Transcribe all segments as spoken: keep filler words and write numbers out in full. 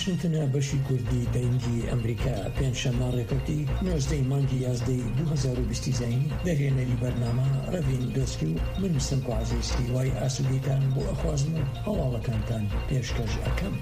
واشنطن بەشی کوردی دەنگی ئەمریکا پێنجشەممە ڕێکەوتی نۆزدەی مانگی یازدەی دوو هەزار و بیست زینی دەرێنەری بەرنامە ڕەڤین دۆسکی و من سنگ و عەزیزکی وای ئاسوودیتان بۆ ئەخوازم و هەواڵەکانتان پێشکەش ئەکەم.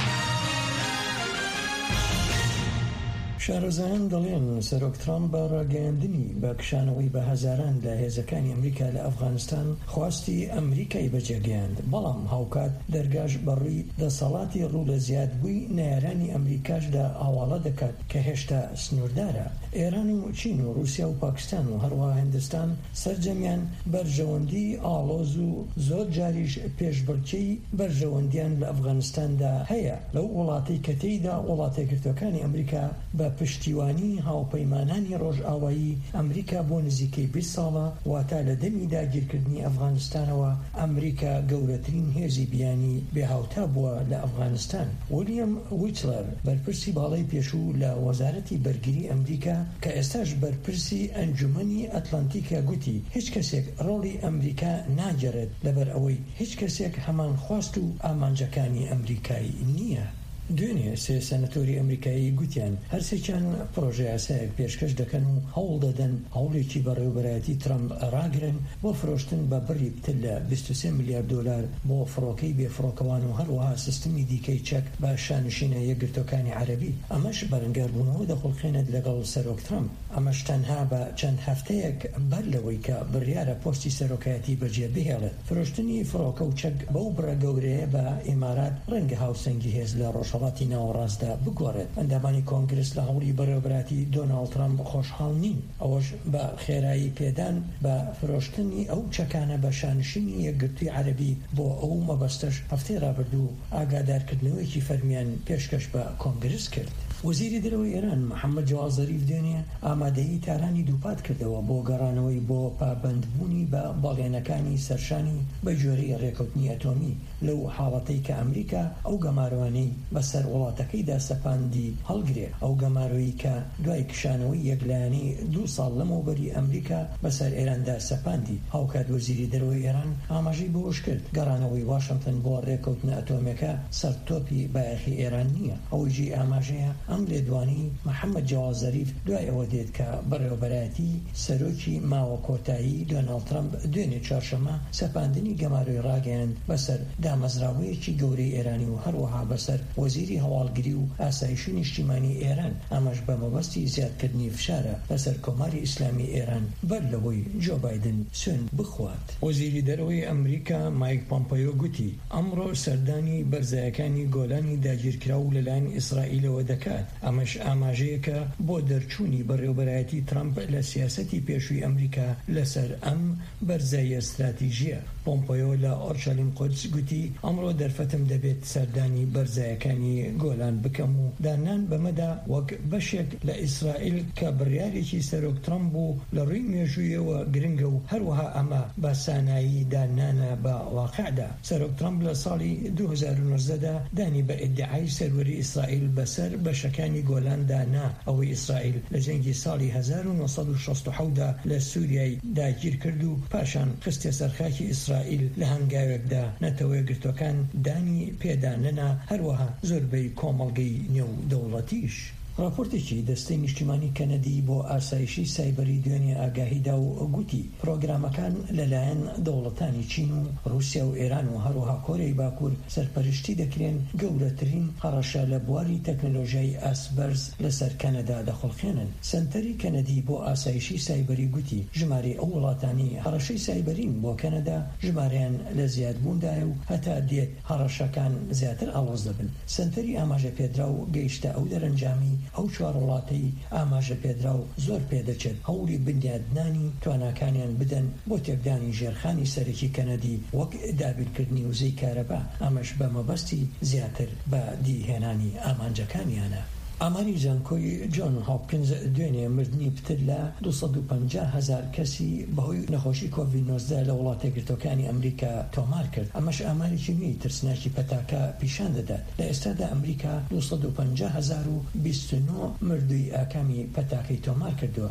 شارۆزایان دەڵێن سەرۆک ترامپ بە ڕاگەیاندنی بە کشانەوەی بە هەزاران لە هێزەکانی ئەمریکا لە ئەفغانستان خواستی ئەمریکای بەجێگەیاند، بەڵام هاوکات دەرگاش بەڕووی دەسەڵاتی ڕوو لە زیادبووی نەیارانی ئەمریکاشدا ئاواڵە دەکات کە هێشتا سنووردارە. ئێران و چین و رووسیا و پاکستان و هەروەها هیندستان سەرجەمیان بەرژەوەندی ئاڵۆز و زۆر جاریش پێشبڕکێی بەرژەوەندیان لە ئەفغانستاندا هەیە، لەو وڵاتەی کە تێیدا وڵاتە یەکگرتووەکانی ئەمریکا بە پشتیوانی هاوپەیمانانی ڕۆژئاوایی ئەمریکا بۆ نزیکەی بیست ساڵە واتە لە دەمی داگیرکردنی ئەفغانستانەوە ئەمریکا گەورەترین هێزی بیانی بێهاوتا بووە لە ئەفغانستان. ویلیام ویتلەر بەرپرسی باڵای پێشوو لە وەزارەتی بەرگری ئەمریکا کە ئێستاش بەرپرسی ئەنجومەنی ئەتلانتیکە گوتی هیچ کەسێک ڕۆڵی ئەمریکا ناگەڕێت لەبەر ئەوەی هیچ کەسێک هەمان خواست و ئامانجەکانی ئەمریکای نییە. دوێنێ سێ سەنەتۆری ئەمریکایی گوتیان هەرسێکیان پرۆژە یاسایەک پێشکەش دەکەن و هەوڵ دەدەن هەوڵێکی بەڕێوەبەرایەتی ترامپ ڕاگرن بۆ فرۆشتن بە بڕی پتر لە بیست و سێ ملیار دۆلار بۆ فڕۆکەی بێفڕۆکەوان و هەروەها سیستمی دیکەی چەک بە شانشینە یەکگرتوەکانی عەرەبی. ئەمەش بەرەنگاربوونەوە دەخۆڵخێنێت لەگەڵ سەرۆک ترامپ. ئەمەش تەنها بە چەند هەفتەیەک بەر لەوەی کە بڕیارە پۆستی سەرۆکایەتی بەجێ بهێڵێت. فرۆشتنی فڕۆکە و چەک بەو بڕە گەورەیە بە ئیمارات ڕەنگە هاوسەنگی هێز لە ڕۆژهەڵاتی ناوەڕاستدا بگۆڕێت. ئەندامانی کۆنگرس لە هەوڵی بەڕێوەبەراتی دۆناڵد ترامپ خۆشحاڵ نین، ئەوەش بە خێرایی پێدان بە فرۆشتنی ئەو چەکانە بە شانشینی یەکگرتووی عەرەبی بۆ ئەو مەبەستەش هەفتەی ڕابردوو ئاگادارکردنەوەیەکی فەرمیان پێشکەش بە کۆنگرس کرد. وەزیری دەرەوەی ئێران محەممەد جاواد زەریف دوێنێ ئامادەیی تارانی دووپات کردەوە بۆ گەڕانەوەی بۆ پابەندبوونی بە باڵێنەکانی سەرشانی بە جۆرەی ڕێکەوتنی ئەتۆمی لەو حاڵەتەی کە ئەمریکا ئەو گەمارەوانەی بەسەر وڵاتەکەیدا سەپاندی هەڵگرێ، ئەو گەمارەوەی کە دوای کشانەوەی یەکلایەنی دوو ساڵ لەمەوبەری ئەمریکا بەسەر ئێراندا سەپاندی. هاوکات وەزیری دەرەوەی ئێران ئاماژەی بۆش کرد گەڕانەوەی واشنگتن بۆ ڕێکەوتنە ئەتۆمەکە سەرتۆپی بایەخی ئێران نییە. ئەوەیجی ئاماژەیە ئەم لێدوانی محەممەد جاواد زەریف دوای ئەوە دێت کە بەڕێوەبەرایەتی سەرۆکی ماوە کۆتایی دۆناڵد ترامپ دوێنێ چوارشەممە سەپاندنی گەمارەی ڕاگەیاند بەسەر دامەزراوەیەکی گەورەی ئێرانی و هەروەها بەسەر وەزیری هەواڵگری و ئاسایشی نیشتیمانی ئێران. ئەمەش بە مەبەستی زیادکردنی فشارە بەسەر کۆماری ئیسلامی ئێران بەر لەوەی جۆ بایدن سوێن بخوات. وەزیری دەرەوەی ئەمریکا مایک پۆمپیۆ گوتی ئەمڕۆ سەردانی بەرزایەکانی گۆلانی داگیرکرا و لەلایەن ئیسرائیلەوە دەکات. ئەمەش ئاماژەیەکە بۆ دەرچوونی بەڕێوەبەرایەتی ترامپ لە سیاسەتی پێشووی ئەمریکا لەسەر ئەم بەرزاییە استراتیژیە. پۆمپیۆ لە ئۆرشەلیم قودس گوتی ئەمڕۆ دەرفەتم دەبێت سەردانی بەرزایەکانی گۆلان بکەم و دانان بەمەدا وەک بەشێک لە ئیسرائیل کە بڕیارێکی سەرۆک ترامپ بوو لە ڕووی مێژوویەوە گرنگە و هەروەها ئەمە بە سانایی دانانە بە واقعدا. سەرۆک ترامپ لە ساڵی دوو هەزار و نۆزدەدا دانی بە ئیدعای سەروەری ئیسرائیل بەسەر بەشەکانی گۆلاندا ئەوەی ئیسرائیل لە جەنگی ساڵی هەزار و نۆسەد و شەست و حەوتدا لە سووریای داگیر کرد و پاشان خستە سەرخاکی ئیسرائیل لە هەنگاوێکدا نەتەوە یەکگرتوەکان دانی پێدانەنا هەروەها زۆربەی کۆمەڵگەی نێو دەوڵەتیش. راپۆرتێکی دەستەی نیشتیمانی کەنەدی بۆ ئاسایشی سایبەری دوێنێ ئاگاهیدا و گوتی پرۆگرامەکان لەلایەن دەوڵەتانی چین و رووسیا و ئێران و هەروەها کۆرەی باکوور سەرپەرشتی دەکرێن گەورەترین هەڕەشە لە بواری تەکنۆلۆژیای ئاسبەرز لەسەر کەنەدا دەخۆڵخێنن. سنتەری کەنەدی بۆ ئاسایشی سایبەری گوتی ژمارەی ئەو وڵاتانی هەڕەشەی سایبەرین بۆ کەنەدا ژمارەیان لە زیادبووندایە و هەتا دێت هەڕەشەکان زیاتر ئاڵۆز دەبن. سنتەری ئاماژە پێدرا و گەیشتە ئەو دەرەنجامی ئەو چوار وڵاتەی ئاماژە پێدرا و زۆر پێدەچێت هەوڵی بنیادنانی تواناکانیان بدەن بۆ تێکدانی ژێرخانی سەرەکی کەنەدی وەک دابینکردنی وزەی کارەبا، ئەمەش بە مەبەستی زیاتر بە دیهێنانی ئامانجەکانیانە. ئاماری زانکۆی جۆن هۆپکینز دوێنێ مردنی پتر لە دووسەد و پەنجا هەزار کەسی بەهۆی نەخۆشی کۆڤید نۆزدە لە وڵاتە یەکگرتوەکانی ئەمریکا تۆمار کرد. ئەمەش ئامارێکی نوێی ترسناکی پەتاکە پیشان دەدات. لە ئێستادا ئەمریکا دووسەد و پەنجا هەزار و بیست و نۆ مردووی ئاکامی پەتاکەی تۆمار کردووە.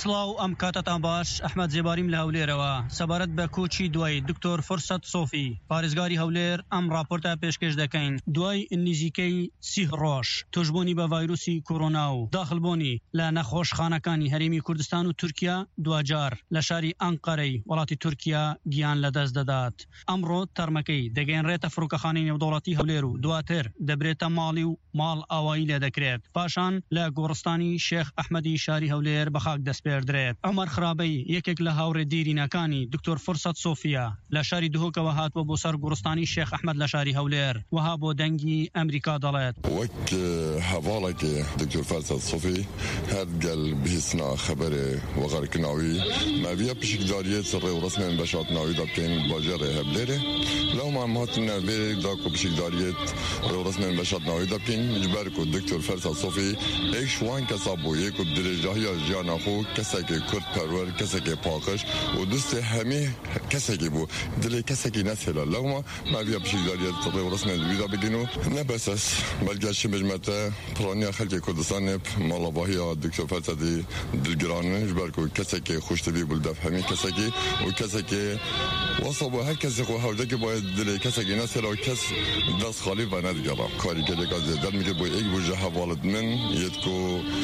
سڵاو ئەم کاتتان باش ئەحمەد جێباریم لە هەولێرەوە سەبارەت بە کۆچی دوای دکتۆر فرسەت سۆفی پارێزگاری هەولێر ئەم راپۆرتە پێشکەش دەکەین دوای نزیکەی سی ڕۆژ توشبوونی بە ڤایرۆسی کۆڕۆنا و داخلبوونی لە نەخۆشخانەکانی هەرێمی کوردستان و تورکیا دوجار لە شاری ئەنقەرەی وڵاتی تورکیا گیان لەدەست دەدات. ئەمڕۆ تەرمەکەی دەگەێنرێتە فڕۆکەخانەی نێودەوڵەتی هەولێر و دواتر دەبرێتە ماڵی و ماڵ ئاوایی لێ دەکرێت پاشان لە گۆڕستانی شێخ ئەحمەدی شاری هەولێر بەخاک دەستپێردرێت. ئەمەر خراپەی یەکێک لە هاوڕێ دیرینەکانی دکتۆر فرسەت سۆفیە لە شاری دهۆکەوە هاتووە بۆ سەر گۆڕستانی شێخ ئەحمەد لە شاری هەولێر وها بۆ دەنگی ئەمریکا دەڵێت وەک هەواڵێکی دکتۆر فرسەت سۆفی هەرگەل بهێستنا خەبەرێ وەغەرکردناوی ماویە پشکداریەت ڕێوڕسمێن بەشاتناویدا بکەین باژێڕێ هەولێرێ لەومان هاتنە vێرێکدا کە پشکداریەت ڕێوڕسمێن بەشاتناویدا بکەین جبەر و دکتۆر فرسەت سۆفی ئەی شوان کەسا بۆ یەک و درێژاهیە ژیانە خۆ کەسێکی کورد پەروەر کەسێکی پاکش و دوستێ هەمێ کەسێکی بوو دلێ کەسێکی نەسێرە لەومە ماویە پشکداریەت ڕێوڕسمێن ویدا بگین و نەبەسەس بەلگەشی بژمەتە پڵانیا خەلکی کوردستانێ ماڵەباهیە دکتۆر فرسەتی دلگرانن جبەر و کەسێکی خوشتوی بولدەف هەمی کەسێکی و کەسێکی وەسە بۆ هەر کەسێک و هەولێکی باید دلێ کەسێکی نەسێرە و کەس دەست خالی بە نەدگەڕا کاریگەرێکا زێدەر میکە بۆ ئێک بوژە هەواڵت من یەتکۆ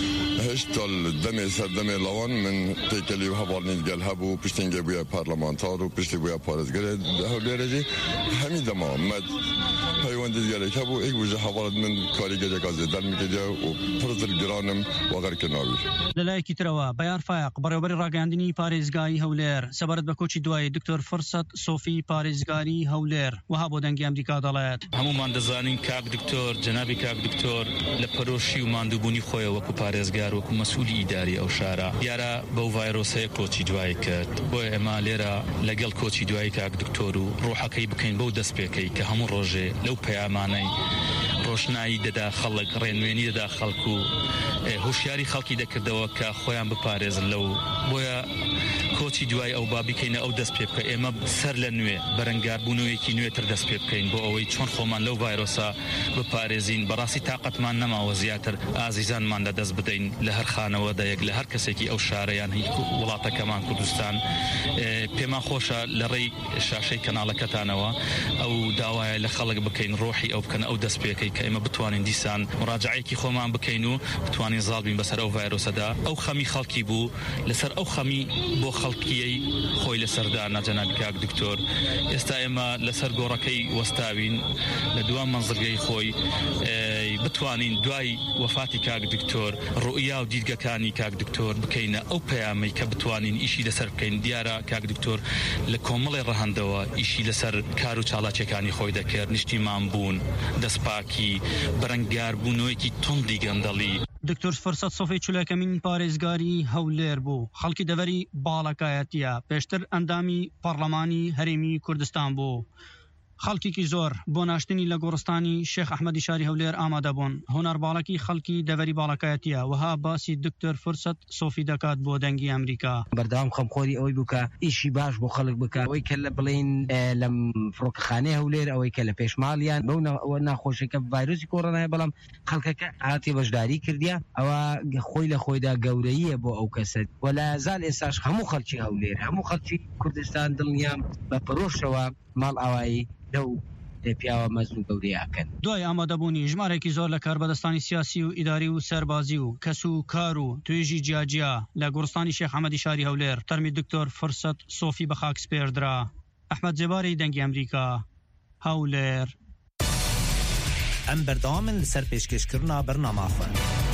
هشتا دەمێ سەر دەمێ لاوان من تێکەلی و هەواڵنی گەل هەبوو پشتنگە بووە پارلەمانتار و پشتی بووە پارێزگەرێ هەولێرەجی هەمی دەما مەد پەیوەندی دیارێک هەبوو ئێک بوژە هەواڵت من کاریگەرێکا زێدەر میکردیا و پڕ دڵگرانم وەغەرکردناوی. لەلایەکی ترەوە بەیان فایق بەڕێوەبەری ڕاگەاندنی پارێزگای هەولێر سەبارەت بە کۆچی دوای دکتۆر فرسەت سۆفی پارێزگاری هەولێر وها بۆ دەنگی ئەمریکا دەڵێت هەمومان دەزانین کاک دکتۆر جەنابی کاک دکتۆر لە پەرۆشی و ماندووبوونی خۆی وەکو پارێزگار وەکو مەسئولی ئیداری ئەو شارە دیارە بەو ڤایرۆسەیە کۆچی دوای کرد بۆیە ئێمە لێرە لەگەڵ کۆچی دوای کاک دکتۆر و ڕۆحەکەی بکەین بەو دەستپێکەی کە هەموو ڕۆژێ لەو پەیامانەی ڕۆشنایی دەدا خەڵک ڕێنوێنی دەدا خەڵک و هوشیاری خەڵکی دەکردەوە کە خۆیان بپارێزن لەو بۆیە کۆچی دوای ئەو بابیکەینە ئەو دەست پێ بکە ئێمە سەر لە نوێ بەرەنگاربوونەوەیەکی نوێتر دەست پێ بکەین بۆ ئەوەی چۆن خۆمان لەو ڤایرۆسە بپارێزین بەڕاستی تااقەتمان نەماوە زیاتر ئازیزانمان لە دەست بدەین لە هەر خانەوە دەیەک لە هەر کەسێکی ئەو شارەیان هیچ وڵاتەکەمان کوردستان پێمان خۆشە لە ڕێی شاشەی کەناڵەکەتانەوە ئەو داوایە لە خەڵک بکەین ڕۆحی ئەو بکەن ئەو دەست پێکەی کە ئێمە بتوانین دیسان مراجعەیەکی خۆمان بکەین و بتوانین زاڵبین بەسەر ئەو ڤایرۆسەدا ئەو خەمی خەڵکی بوو لەسەر ئەو خەمی بۆ خەڵکیەی خۆی لەسەردا ناجەنابی کاک دکتۆر ئێستا ئێمە لەسەر گۆڕەکەی وەستاوین لە دوام مەنزڵگەی خۆی بتوانین دوای وەفاتی کاک دکتۆر ڕوئیا و دیدگەکانی کاک دکتۆر بکەینە ئەو پەیامەی کە بتوانین ئیشی لەسەر بکەین دیارە کاک دکتۆر لە کۆمەڵی ڕەهەندەوە ئیشی لەسەر کار و چالاکیەکانی خۆی دەکرد نیشتیمان بوون دەستپاکی بەرەنگاربوونەوەیەکی توندی گەندەڵی. دکتۆر فرسەت سۆفی چولەکەمین پارێزگاری هەولێر بوو خەڵکی دەڤەری باڵەکایەتیە پێشتر ئەندامی پەرلەمانی هەرێمی کوردستان بوو خەڵکێکی زۆر بۆ ناشتنی لە گۆڕستانی شێخ ئەحمەدی شاری هەولێر ئامادە بوون هونەرباڵەکی خەڵکی دەڤەری باڵەکایەتیە وها باسی دکتۆر فرسەت سۆفی دەکات بۆ دەنگی ئەمریکا بەردەوام خەمخۆری ئەوەی بووکە ئیشی باش بۆ خەڵک بکە ئەوەی کە لە بڵین لەم فڕۆکەخانەی هەولێر ئەوەی کە لە پێشماڵیان بەو ناخۆشیەکە ڤایرۆسی کۆڕۆنایە بەڵام خەڵکەکە هاتی بەشداری کردیا ئەوە خۆی لە خۆیدا گەورەیە بۆ ئەو کەسەت وەلا زال ئێستاش هەموو خەڵکی هەولێر هەموو خەڵکی کوردستان دڵنیام بە پرۆشەوە ماڵ ئاوایی لەو پیاوە مەزن و گەورەیەکەن. دوای ئامادەبوونی ژمارێکی زۆر لە کاربەدەستانی سیاسی و ئیداری و سەربازی و کەس و کار و توێژی جیاجیا لە گۆڕستانی شێخ ئەحمەدی شاری هەولێر تەرمی دکتۆر فرسەت سۆفی بە خاک سپێردرا. ئەحمەد جێباری دەنگی ئەمریکا هەولێر. ئەم بەردەوامن لەسەر پێشکەشکردنا بەرنامەخۆن.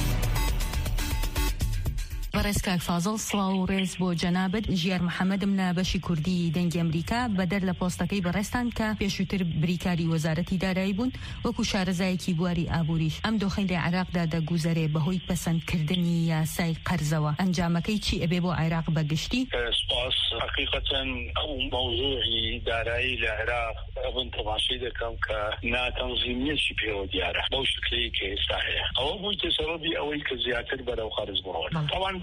بەڕێز کاک فازڵ سڵاو و ڕێز بۆ جەنابەت ژیار محەممەدم لە بەشی کوردی دەنگی ئەمریکا بەدەر لە پۆستەکەی بەڕێستان کە پێشووتر بریکاری وەزارەتی دارایی بوون وەکو شارەزایەکی بواری ئابووریش ئەم دۆخەی لە عێراقدا دەگوزەرێ بەهۆی پەسەندکردنی یاسای قەرزەوە ئەنجامەکەی چی ئەبێ بۆ عێراق بەگشتی؟ سپاس حقیقەتەن ئەو مەوزوعی دارایی لە عێراق ئەوەن تەماشای دەکەم کە ناتەنظیمیەتی پێوە دیارە بەو شکلەیە کە ئێستا هەیە ئەوە بوویتە سەبەبی ئەوەی کە زیاتر بەرەو قەرز بڕۆن. طبعاً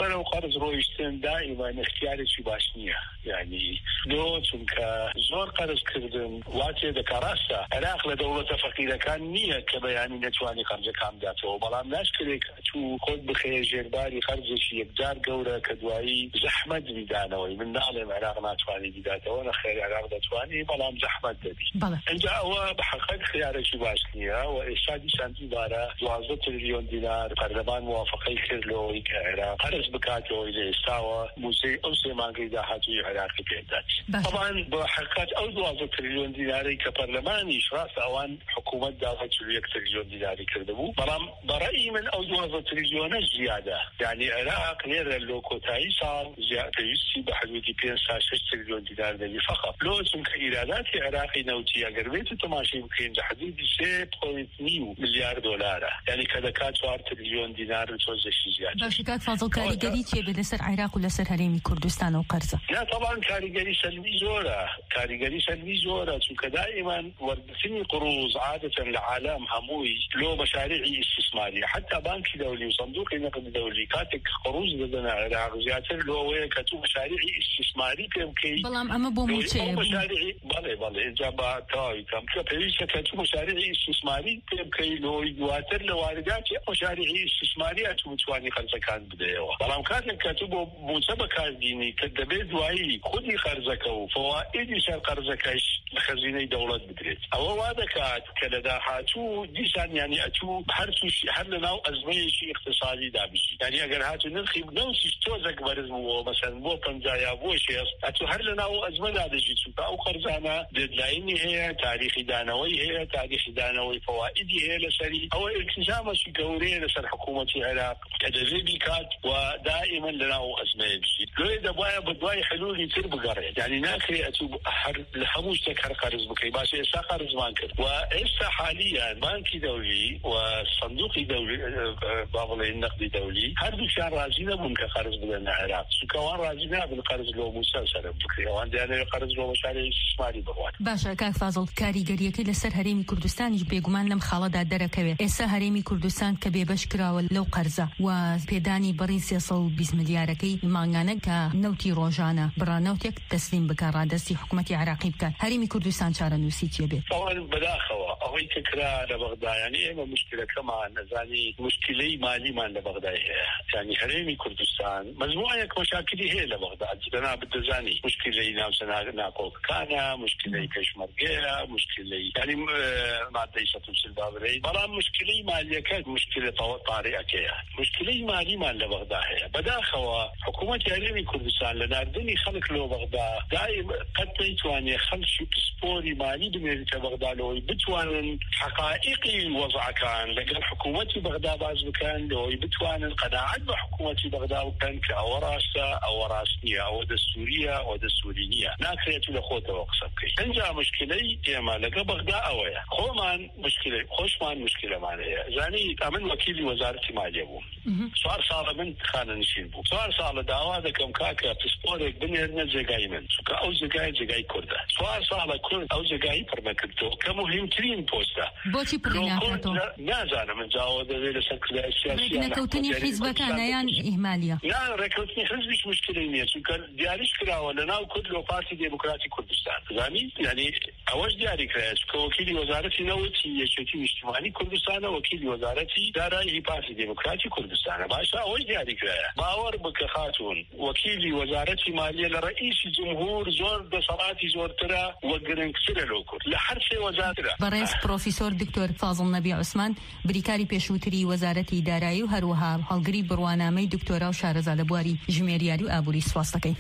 بەرەو قەرز ڕۆیشتن دائیمان اختیارێکی باش نییە یعنی لۆ چونکە زۆر قەرزکردن واتێ دەکا ڕاستە عێراق لە دەوڵەتە فەقیرەکان نییە کە بەیانی نەتوانی قەرزەکان بداتەوە بەڵام ناشکرێت چوو خۆت بخەیە ژێرباری قەرزێکی یەکجار گەورە کە دوایی زەحمەت میدانەوەی من ناڵێم عێراق ناتوانی بیداتەوە نەخێر عێراق دەتوانی بەڵام زەحمەت دەبی اینجا ئەوە بەحەقەت خیارێکی باش نییە و ئێستا دیسان دووبارە دوازدە تریلیۆن دینار پەرلەمان موافقەی کرد لەوەی کە عێراق قەرز بکاتەوەی لە ئێستاوە موزەی ئەو سێ مانگەی داهاتووی عێراقی پێدات طبعا بەحەقەت ئەو دوازدە تریلیۆن دینارەی کە پەرلەمانیش ڕاستە ئەوان حکوومەت داوای چل و یەک تریلیۆن دیناری کردبوو بەڵام بەڕەئی من ئەو دوازدە تریلیۆنە زیادە یعنی عێراق لێرە لۆ کۆتایی ساڵ پێویستی بە حدودی پێنج تا شەش تریلیۆن دینار دەبی فقط لۆ چونکە ئیراداتی عێراقی نەوتی ئەگەر بێت تەماشای بکەین لە حدودی سێ پۆینت نیو ملیار دۆلارە یعنی کە دەکات چوار تریلیۆن دینار و تۆزێکی زیاد باش کاک فازڵ کاریگەری چێ بێ لەسەر عێراق و لەسەر هەرێمی کوردستان و قەرزە لا طبعا کاریگەری سەلبی زۆرە کاریگەری سەلبی زۆرە چونکە دائما وەرگرتنی قروض عادة لعالم هەمووی لۆ مەشاریعی استثماری حتى بانکی دەولی و صندوقی نقد دەولی کاتێک قروض دەدەنە عێراق زیاتر لۆەوەیە کە تو مەشاریعی استثماری پێ بکەی بەڵام ئەمە بۆ موچەیە بەڵێ بەڵێ اینجا بە تەواوی کەم کە پێویستە کە تو مەشاریعی استثماری پێ بکەی لۆی دواتر لە وارداتی مەشاریعی استثماری ئەتو بتوانی خەرجەکان بدەیەوە بەڵام کاتێک کە تو بۆ موچە بەکاردینی کە دەبێت دوایی خودی خەرجەکە و فەوائیدی سەر قەرزەکەش لە خەزینەی دەوڵەت بدرێت ئەوە وا دەکات کە لە داهاتوو دیسان یعنی ئەتوو هەر تووشی هەر لەناو ئەزمەیەکی اقتصادی دابژی یعنی ئەگەر هاتوو نرخی نەوسیش تۆزێک بەرز بووە مەسەن بۆ پەنجا یا بۆ شێست ئەتوو هەر لەناو ئەزمەدا دەژی چونکە ئەو قەرزانە دێدلاینی هەیە تاریخی دانەوەی هەیە تاریخی دانەوەی فەوائیدی هەیە لەسەری ئەوە التزامێکی گەورەیە لەسەر حکوومەتی عێراق کە دەبێت بیکات و دائما لەناو ئەزمەیە بژیت لێ دەبایە بە دوای حلولی تر بگەڕێت یعنی ناکرێت ئەتوو هەر لە هەموو شتێک هەر قەرز بکەی باشە ئێستا قەرزمان کرد و ئێستا حالیان بانکی دەولی و صندوقی دەولی با بڵێن نەقدی دەولی هەردووکیان ڕازی نەبوون کە قەرز بدەن لە عێراق چونکە ئەوان ڕازی نابن قەرز لۆ موسە سەر بکرێ ئەوان دەیانەوێت قەرز لۆ مەشاریعی استثماری بڕوات باشە کاک فازڵ کاریگەریەکەی لەسەر هەرێمی کوردستانیش بێگومان لەم خاڵەدا دەرەکەوێت ئێستا هەرێمی کوردستان کە بێبەش کراوە لەو قەرزە و پێدانی بەڕی سێسەد و بیست ملیارەکەی مانگانە کە نەوتی ڕۆژانە بڕانەوتێک تەسلیم بکە ڕادەستی حکوومەتی عێراقی بکات هەرێمی کوردستان چارەنووسی چێ بێت ئەوان بەداخەوە ئەوەی کە کرا لە بەغدا یعنی ئێمە مشکلەکەمان نەزانی مشکلەی مالیمان لە بەغدای هەیە یعنی هەرێمی کوردستان مەجموعەیەک مەشاکلی هەیە لە بەغدا جنا بدەزانی مشکلەی ناوچە ناکۆکەکانە مشکلەی پێشمەرگەیە مشکلەی یعنی مادەی سەد و چل بابرەی بەڵام مشکلەی مالیەکە مشکلە طارئەکەیە مشکلەی مالیمان لە بەغدا هەیە بەداخەوە حکوومەتی هەرێمی کوردستان لە ناردنی خەڵک لۆ بەغدا دائیم قەت نەیتوانێت خەڵکی پسپۆری مالی بنێریتە بەغدا لەوەی بتوانن حقائقی وەزعەکان لەگەڵ حکوومەتی بەغدا باز بکەن لەوەی بتوانن قەناعەت بە حکوومەتی بەغدا بکەن کە ئەوە ڕاستە ئەوە ڕاست نییە ئەوە دەستوریە ئەوە دەستوری نییە ناکرێت لە خۆتەوە قسە بکەیت ئەنجا مشکلەی ئێمە لەگە بەغدا ئەوەیە خۆمان مشکلەی خۆشمان مشکلەمان هەیە زانی ئەمن وەکیلی وەزارەتی مالیە بووم چوار ساڵە من خانەنشین بوو چوار ساڵە داوا دەکەم کاکە پسپۆرێک بنێرنە جێگای من چونکە ئەو جێگای جێگای کوردە چوار ساڵە کورد ئەو جێگایی پڕ نەکردەوە کە مهمترین پۆستە بۆچی پڕ ناکاتەوە نازانم جاوە دەوێت لەسەر کردای سیاسی نەکەوتنی حیزبەکانە یان ئیهمالیە نا ڕێکەوتنی حزبیش مشکلەی نییە چونکە دیاریش کراوە لەناو کورد لۆ پارتی دموکراتی کوردستان زانی یعنی ئەوەش دیاری کرایە کە وەکیلی وەزارەتی نەوتی یەکێتی نیشتیمانی کوردستانە وەکیلی وەزارەتی دارایی پارتی دموکراتی کوردستانە باشە ئەوەش دیاری کرایە باوەڕ بکە خاتون وەکیلی وەزارەتی مالیە لە ڕئیسی جمهور زۆر دەسەڵاتی زۆرترە وە گرنگترە لۆ کورد لە هەر سێ وەزارەترە بەڕێز پرۆفیسۆر دکتۆر فازڵ نەبی عوسمان بریکاری پێشووتری وەزارەتی دارایی و هەروەها هەڵگری بڕوانامەی دکتۆرا و شارەزا لە بواری ژمێریاری و ئابووری سوپاسەکەی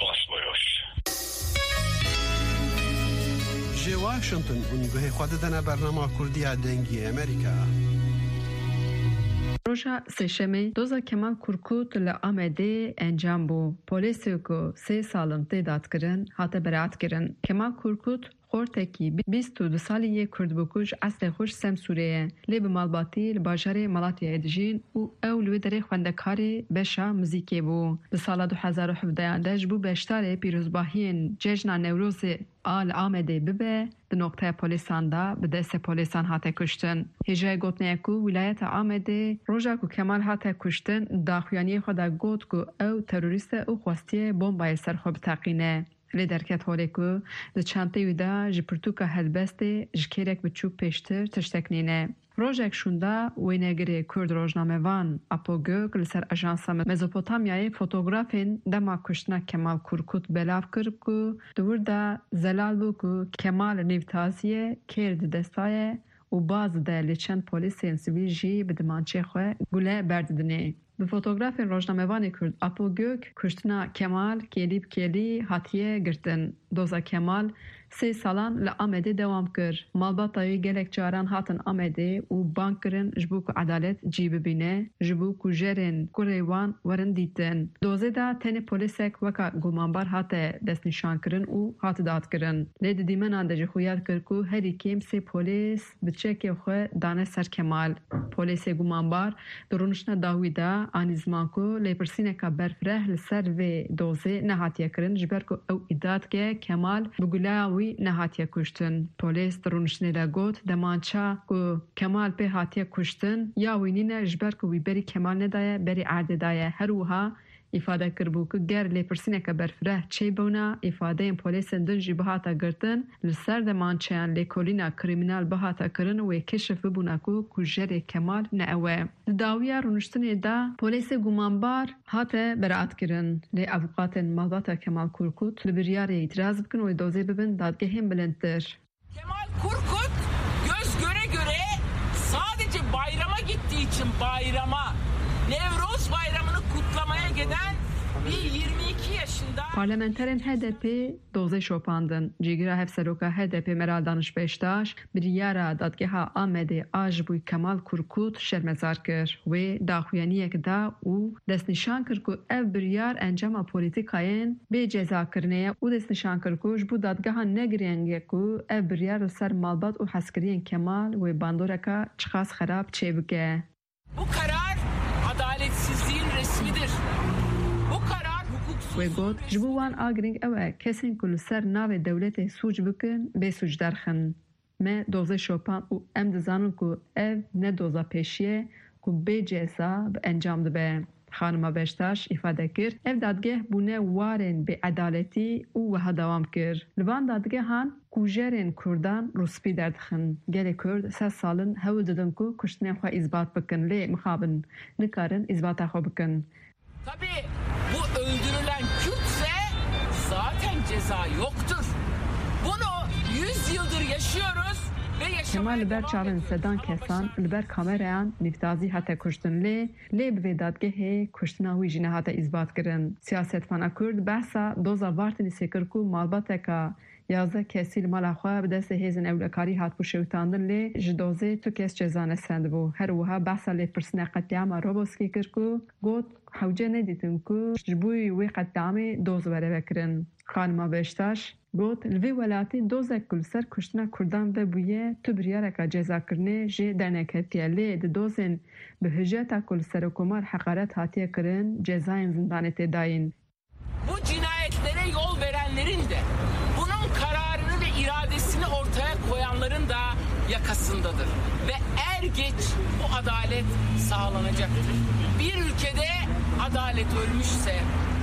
جێ واشنگتن اون گوهی خود دەنا بەرنامە کوردیا دەنگی ئەمریکا Roja sêşemê doza Kemal Kurkut li Amedê encam bû. Polîsê ku sê salin tê dadkirin hate beraetkirin. Kemal Kurkut قورتێکی بیست و دو سالیê Kurd bû ji eslê xwe ji Semsûrê ye. Lê bi malbatî li bajarê Malatyayê dijîn û ew li wê derê xwendekarê beşa muzîkê bû. Di sala du hezar û hevdeyan de ji bo beşdarê pîrozbahiyên cejna Newrozê a li Amedê bibe, di noktaya polîsan da bi destê polîsan hate kuştin. Hêjaya gotinaya ku wilayeta Amedê roja ku Kemal hate kuştin, daxuyaniyê xwe de got ku ew terorîst e û xwestiye bombayê ser xwe bitaqîne. Lê derket holê ku di çanteyê wî de ji pirtûka helbestê ji kêrek biçûk pêştir tiştek nîne. Rojek şunda wênegirê Kurd rojnamevan Apo Gök li ser Ajansa Mezopotamyayê fotografên dema kuştina Kemal Kurkut belav kir ku di wir de zelal bû ku Kemal nîvtaziyê kêr di destaye û baz de li çend polîsên sivîl jî bi dimançê xwe gule berdidinê. Bi fotografên rojnamevanê Kurd Apo Gök kuştina Kemal kelî bi kelî hatiye girtin. Doza Kemal sê salan li Amedê dewam kir. Malbata wî gelek caran hatin Amedê û bang kirin ji bo ku edalet cî bibîne, ji bo ku jerên kurê wan werin dîtin. Dozê de tenê polîsek weka gumanbar hate destnîşankirin û hate dadkirin. Lê di dîmenan de jî xuyar kir ku herî kêm sê polîs bi çekê xwe dane ser Kemal. Polîsê gumanbar di rûniştina dawî de anî ziman ku lêpirsîneka berfireh li ser vê dozê nehatiye kirin ji ber ku ew îdadge Kemal bi gulaya wî nehatiye kuştin. Polîs di rûniştinê de got demança ku Kemal pê hatiye kuştin ya wî nîne ji ber ku wî berî Kemal nedaye berî erdê daye. Her wiha îfade kirbû ku ger lêpirsîneka berfireh çêbûna îfadeyên polîsên din jî bihata girtin li ser demançeyan lêkolîna krîmînal bihata kirin wê keşif bibûna ku ku jerê Kemal ne ew e. Di dawiya rûniştinê de polîsê gumanbar hate beraat kirin. Lê avukatên malbata Kemal Kurkut li biryarê îtiraz bikin wê dozê bibin dadgehên bilindtir. Kemal Kurkut göz göre göre sadece bayrama gittiği için bayrama, Nevroz bayramını kutlamaya giden bir yirmi iki yaşında Parlamenterên H D P dozê şopandin. Cîgira hevseroka H D P Meral Danişbeştaş biryara dadgeha Amedê a ji bo Kemal Kurkut şermezar kir. Wê daxuyaniyek da û destnîşan kir ku ev biryar encama polîtîkayên bê cezakirinê ye û destnîşan kir ku ji bo dadgeha negirêngê ku ev biryar li ser malbat û hezkiriyên Kemal wê bandoreka çiqas xerab çêbike. Bu karar adaletsizliğin resmidir. Bu karar hukuksuz. Wê got ji bo wan a giring ew e kesên ku li ser navê dewletê sûc bikin bêsûc derxin. Me dozê şopan û em dizanin ku ev ne doza pêşî ye ku bê ceza bi encam dibe. Xanima Beştaş îfade kir ev dadgeh bûne warên bêedaletî û wiha dewam kir. Li van dadgehan ku jerên Kurdan rûspî derdixin. Gelê Kurd sed salin hewl didin ku kuştinên xwe îzbat bikin lê mixabin nikarin îzbata xwe bikin. Tabii bu öldürülen Kürtse zaten ceza yoktur. Bunu yüz yıldır yaşıyoruz ve yaşamaya Kemal li ber devam çavên ediyoruz. sedan kesan li ber kamerayan nîvtazî hate kuştin lê lê bi vê dadgehê kuştina wî jî nehate îzbat kirin. Siyasetmana Kurd behsa doza Bartinîsê kir ku malbateka yazda kesî li mala xwe bi destê hêzên ewlekarî hatbû şewitandin lê ji dozê tu kes ceza nesendibû. Her wiha behsa lêpirsîna qetliyama Roboskî kir ku got hewce nedîtin ku ji bo wê qetliyamê doz were vekirin. Xanima Beştaş got li vê welatê dozek ku li ser kuştina Kurdan vebûye tu biryareka cezakirinê jê derneketiye lê di dozên bi hiceta ku li ser komar heqaret hatiye kirin cezayên zindanê tê dayîn. Bu cinayetlere yol verenlerin de bunun kararını ve iradesini ortaya koyanların da yakasındadır. Ve er geç bu adalet sağlanacaktır. Bir ülkede adalet ölmüşse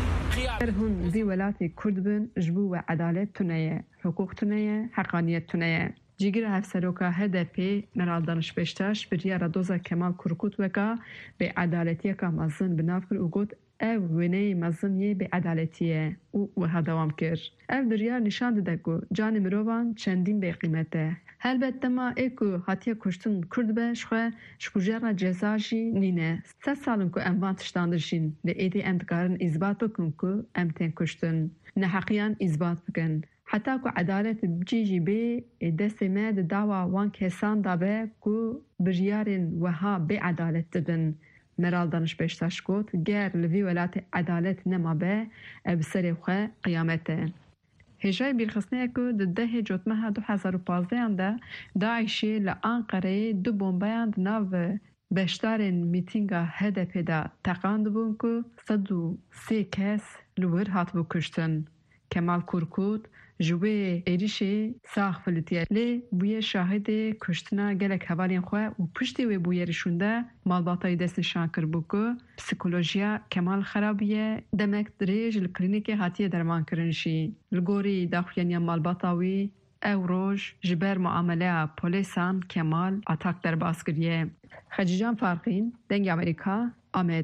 Her hûn vî welatê Kurd bin ji bo we edalet tune ye, hukuk tune ye, heqaniyet tune ye. Cîgira hevseroka H D P Meral Danişbeştaş biryara doza Kemal Kurkut weka bêedaletiyeka mezin bi nav kir û got ev wêneyê mezin yê bêedaletî ye û wiha dewam kir. Ev biryar nîşan dide ku canê mirovan çendîn bêqîmet e. Helbet dema ê ku hatiye kuştin Kurd be ji xwe ji kujera ceza jî nîne. Sed salin ku em van tiştan dijîn lê êdî em dikarin îzbat bikin ku em tên kuştin. Neheqiyan îzbat bikin. Heta ku edalet bicî jî bê destê me di dawa wan kesan da be ku biryarên wiha bêedalet dibin. Meral Danişbeştaş got ger li vî welatê edalet nema be ev bi serê xwe qiyamete. هجای بیرخصنه که ده جوتمه دو هزار و پانزده انده داعشی لانقره دو بومبایند ناو بشتارن میتینگا هدف دا تقاند بون که صد و سی کس لور هات بو کشتن. کمال کورکوت جوه ایریشه ساخ فلتیه لی بوی شاهد کشتنا گلک حوالین خواه و پشتی و بوی رشونده مالباتای دست شانکر بو که پسیکولوژیا کمال خرابیه دمک دریج لکلینیک هاتیه درمان کرنشی. لگوری داخویانی مالباتاوی او روژ جبر معامله پولیسان کمال اتاک در باز کریه. خجیجان فارقین دنگ امریکا آمد.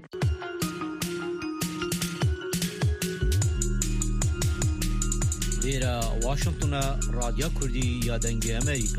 دیره واشنگتن رادیو کردی یا دنگ امریکا.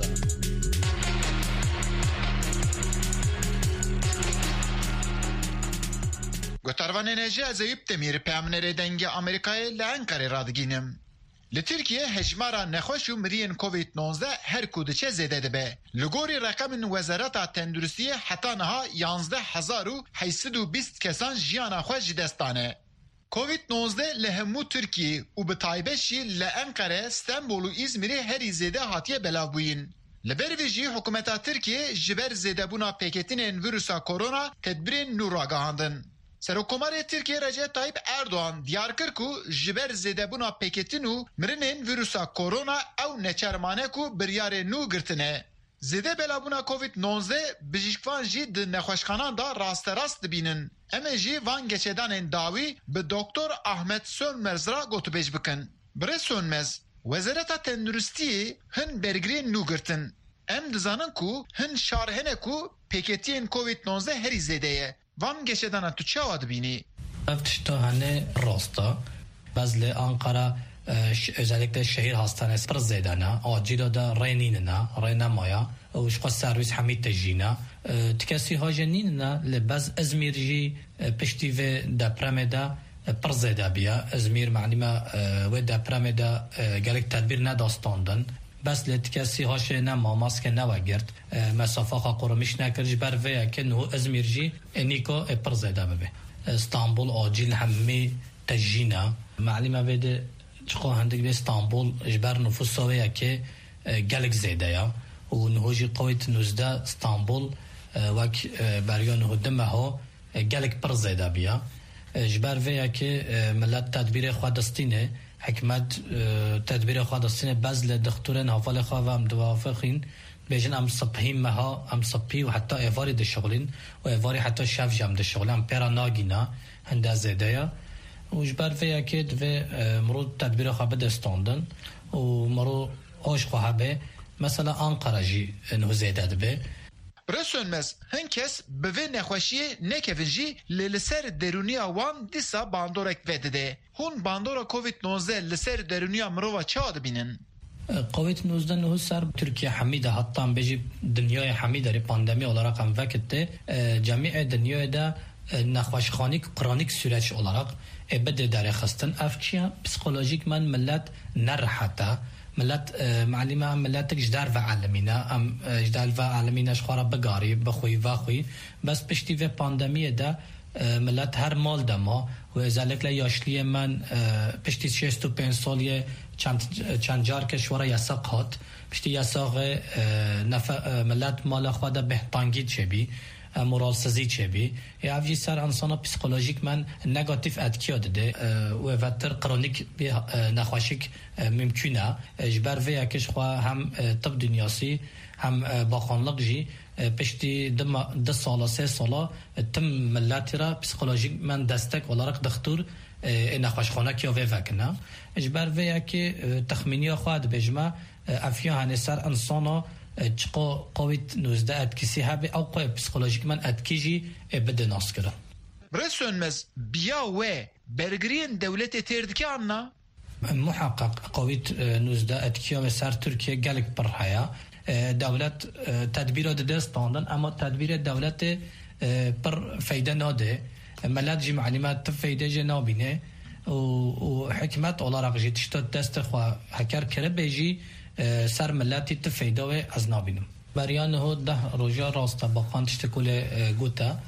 گوتاروان انرژی از ایب تمیر پیامنر دنگ امریکای لانکاری رادگینم. لترکیه هجمارا نخوش و مرین کووید نوزده هر کودچه زیده دبه. لگوری رقم وزارت تندرستی حتی نها یانزده هزار و هیصد و بیست کسان جیانا خوش دستانه. کووید نوزده لهمو ترکیه و به تایبشی لانکاره، استانبول و ازمیری هری زیده هاتیه بلاو بوین. لبرویجی حکومت ترکیه جبر زیده بونا پیکتین ویروسا کرونا تدبیر نور آگاهاندن. سرکومار ترکیه رجب طیب اردوان دیار کرد که جبر زیده بونا پیکتینو مرنین ویروسا کرونا او نچرمانه که بریار نو گرتنه. زیده بلا بونا کووید نوزده بجیشکوان جی ده نخوشخانان دا راست راست بینن. اما جی وان گچدان داوی به دکتر احمد سونمز را گوتو بیج بکن. بره سونمز وزارت تندرستی هن برگرین نو گرتن. ام دزانن که هن شارهنه که پیکتین کووید نوزده هری زیده وان گشتن تو چه واد بینی؟ افتشتا هنه راستا بزل آنقره özellikle şehir hastanesi پر زیدانا آجیل دا رینینا رینا مایا و شقا سرویس حمید تجینا تکسی ها جنینا لباز ازمیر جی پشتی و دپرم دا پر زیدا بیا ازمیر معلومه و دپرم دا گلک تدبیر نداستاندن بس لتکسی هاش نما ماسک نوگرد مسافه خا قرمش نکرج بر ویا که نو ازمیر جی نیکو پر زیدا ببه استانبول آجیل حمی تجینا معلومه بده چقدر هندگ به استانبول اجبار نفوس سویه که گلک زیده یا و نهوجی قویت نوزده استانبول وک بریان هدمه ها گلک پر زیده بیا اجبار ویا که ملت تدبیر خودستینه حکمت تدبیر خودستینه بزل دکتران حوال خواه هم دوافقین بیشن ام صبحیم مها ام صبحی و حتی ایواری دشغلین و ایواری حتی شف جم دشغلین ام پیرا ناگینا هنده زیده یا و جبر فيها كده في مرود تدبير خابد استاندن ومرو آش خواهبه مثلا أنقرة جي إنه زيادة به برسونمز هنكس بوی نخوشی نکفنجی لسر درونی وان دیسا باندورک وده هون باندورا کووید نوزده لسر درونی مروه چاد بینن کووید نوزده نه سر ترکیه حمیده حتی هم بجی دنیای حمیده ری پاندمی olarak هم وقته جميع دنیای ده نخوشخانی کرونیک سورج olarak ابد در خستن افچیا پسیکولوژیک من ملت نرحته ملت معلمه ملت جدار و عالمینا ام جدار و عالمیناش خورا بگاری بخوی و خوی بس پشتی و پاندمی ده ملت هر مال دما و ازالکلا یاشلی من پشتی شصت و پنج سالیه چند چند جار کشورا یساق هات پشتی یساق ملت مال خواده بهتانگی چبی مورال سازی چه بی یا افجی سر انسان پسیکولوژیک من نگاتیو ادکیا داده و وتر کرونیک نخواشیک ممکنه جبر ویا کش خو هم طب دنیاسی هم با خانلق جی پشتی دم ده سال سه سال تم ملت را پسیکولوژیک من دستک olarak دکتر نخواشخانه کیا و وکنه جبر ویا که تخمینی خود بجمع افیا هن سر انسانا چقا قویت نوزده ادکیسی هبه او قوی پسیکولوژیک من ادکیجی بده ناس کرده برسونمز بیا و برگرین دولت تردکی آننا محقق قویت نوزده ادکیا و سر ترکیه گلک پر حیا دولت تدبیر ده دستاندن اما تدبیر دولت پر فایده ناده ملت جی معلومات فایده جی نابینه و حکمت olarak جی تشتاد دست خواه حکر کره بیجی سر ملتی تفیده و از نابینم بریان هو ده روژا راستا باقان تشتکول گوتا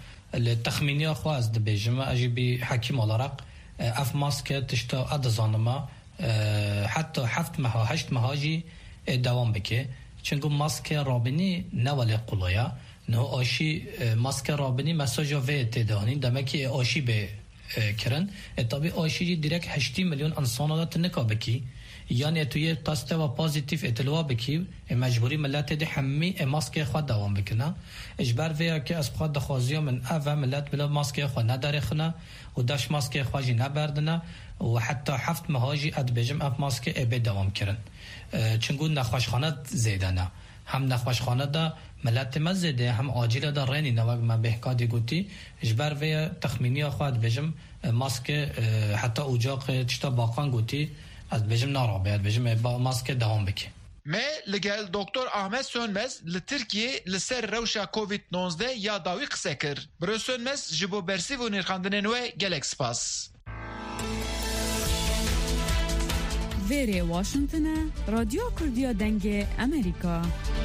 التخمینی خواه از ده بیجمه اجی بی حکیم olarak اف ماسکه تشتا ادزانما حتی هفت ماه هشت ماهاجی دوام بکه چونکه ماسک رابنی نوال قلایا نه آشی ماسک رابنی مساج و تدانین دمکی آشی به کرن اتابی آشی دیرک هشتی میلیون انسان دات نکابکی یعنی توی تست و پوزیتیو اتلوا بکی مجبوری ملت ده همه ماسک خود دوام بکنه اجبار ویا که از خود دخوازی من اول ملت بلا ماسک خود نداره خونه و داش ماسک خواجی نبردنه و حتی هفت ماهاجی اد بجم اف ماسک ابد دوام کرن چنگون نخوشخانه زیدنه هم نخوشخانه دا ملت مزده هم عاجل دا رینی نوک ما بهکادی گوتی اجبار ویا تخمینی خود بجم ماسک حتی اوجاق چتا باقان گوتی از بجم نارابه از بجم با ماسک دوام بکی ما لگل دکتر احمد سönmez لترکیه لسر روشا کووید نوزده یا داوی قصه کر برو سönmez جبو برسی و نرخاندنن و گلک سپاس ویری واشنطن رادیو کردیا دنگ امریکا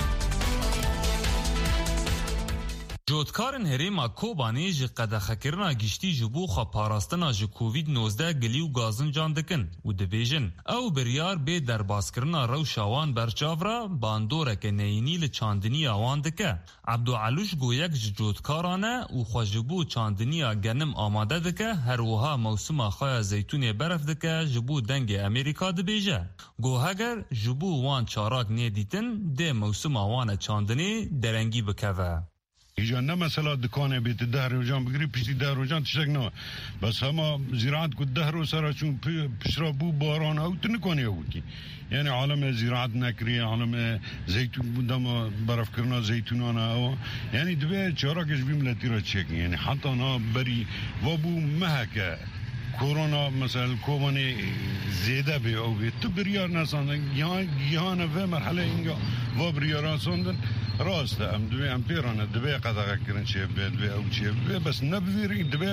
جوتکارن هریما کوبانی جی قدخکرنا گشتی جبو خوا پاراستنا جی کووید نوزده گلی و گازن جان دکن و دبیجن او بریار بی درباسکرنا رو شاوان برچاورا باندورک نینی لچاندنی آوان دکه عبدالعلوش گویک جی جوتکارانه و خوا جبو چاندنی گنم آماده دکه هر وها موسم خواه زیتون برف دکه جبو دنگ امریکا دبیجه گوهگر جبو وان چاراک نیدیتن ده موسم آوان چاندنی درنگی بکوه ایجا نه مثلا دکانه بیت ده روزان بگیری پشتی ده روزان تشک نه بس همه زراعت کو ده روز سر چون پشرا بو باران او تنکنه او کی یعنی عالم زراعت نکری عالم زیتون بودم برف کرنا زیتونانه او یعنی دوی چراکش بیملتی را چک یعنی حتی نا بری و بو مهکه کرونا مثلا کومانی زیاده به او تو بریار نساندن گیهان و مرحله اینجا و بریاران ساندن راسته ام دوی ام پیرانه دوی قدغه کرن چه به دوی او چه به بس نبویری دوی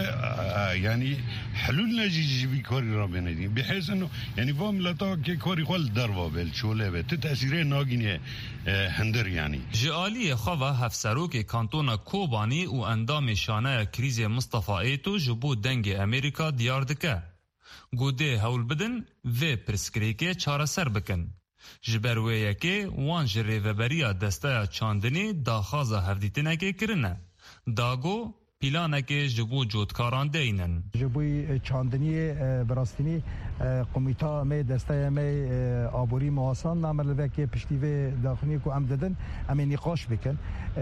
یعنی حلول نجیجی بی کاری را بندیم بحیث انه یعنی وام لطا که کاری خال در وابل چوله به تو تأثیره ناگینه هندر یعنی جعالی خواه هفسروک کانتون کوبانی و اندام شانه کریز مصطفى ایتو جبو دنگ امریکا دیار دکه گوده هول بدن و پرسکریکه چاره سر بکن جبرویه که وان جریوبریا دسته چاندنی داخاز هفدیتنه که کرنه داگو پیلانه که جبو جودکاران دینن جبوی چاندنی براستینی قمیتا می دسته می آبوری مواسان نامرلوه که پشتیوه داخلی که ام دادن ام نقاش بکن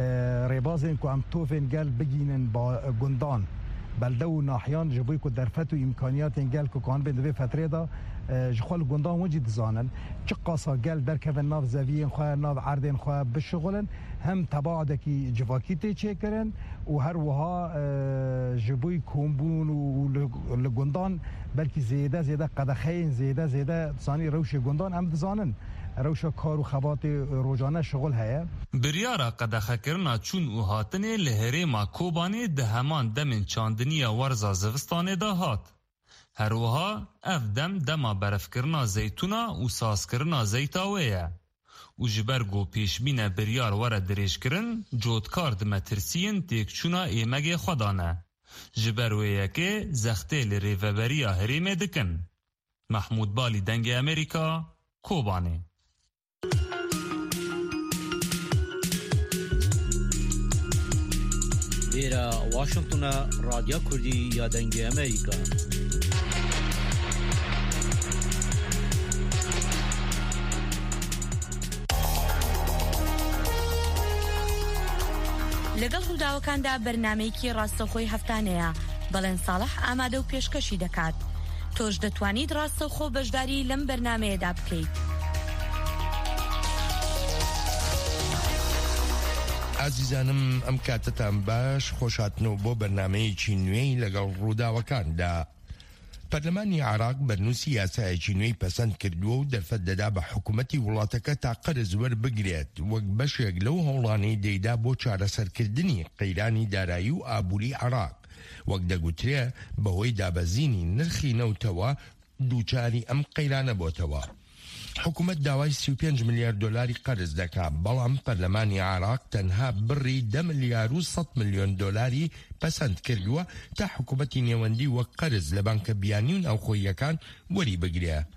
ریبازین که ام توفین گل بگینن با گندان بلده و ناحیان جبوی که درفت و امکانیات گل که کان به فتره دا جخوال گندان وجد زانن چه قاسا گل در که ناف زویین خواه ناف عردین خواه بشغلن هم تباعدکی جواکی تی چه کرن و هر وها جبوی کومبون و لگندان بلکه زیده زیده قدخین زیده زیده ثانی روش گندان هم دزانن روش کار و خوات روزانه شغل هیا بریارا قدخه کرنا چون او هاتنه لهره ما کوبانی ده همان دمن چاندنی ورزا زوستانه دا هات هر وها اف دم دما برف کرنا زیتونا و ساس کرنا زیتاویه و جبرگو پیشبین بریار وره دریش کرن جودکار دمه ترسین تیک چونا ایمگ خودانه جبرویه که زخته لریوبریا هریمه دکن محمود بالی دنگ امریکا کوبانی ویرا واشنطن رادیو کردی یا دنگ امریکا لەگەڵ ڕووداوەکاندا بەرنامەیەکی ڕاستەوخۆی هەفتانەیە بەڵێن ساڵح ئامادە و پێشکەشی دەکات تۆش دەتوانیت ڕاستەوخۆ بەشداری لەم بەرنامەیەدا بکەیت. عزیزانم ئەم کاتتان باش خۆشهاتنەوە بۆ بەرنامەیەکی نوێی لەگەڵ ڕووداوەکاندا. پەرلەمانی عێراق بەرنووسی یاسایەکی نوێی پەسەند کردووە و دەرفەت دەدا بە حکوومەتی وڵاتەکە تا قەرز وەربگرێت وەک بەشێک لەو هەوڵانەی دەیدا بۆ چارەسەرکردنی قەیرانی دارایی و ئابووری عێراق وەک دەگوترێ بەهۆی دابەزینی نرخی نەوتەوە دووچاری ئەم قەیرانە بۆتەوە. حکوومەت داوای سی و پێنج ملیار دۆلاری قەرز دەکات بەڵام پەرلەمانی عێراق تەنها بڕی دە ملیار و سەد ملیۆن دۆلاری پەسەند کردووە تا حکوومەتی نێوەندی وەک قەرز لە بانکە بیانی و ناوخۆییەکان وەری بگرێ.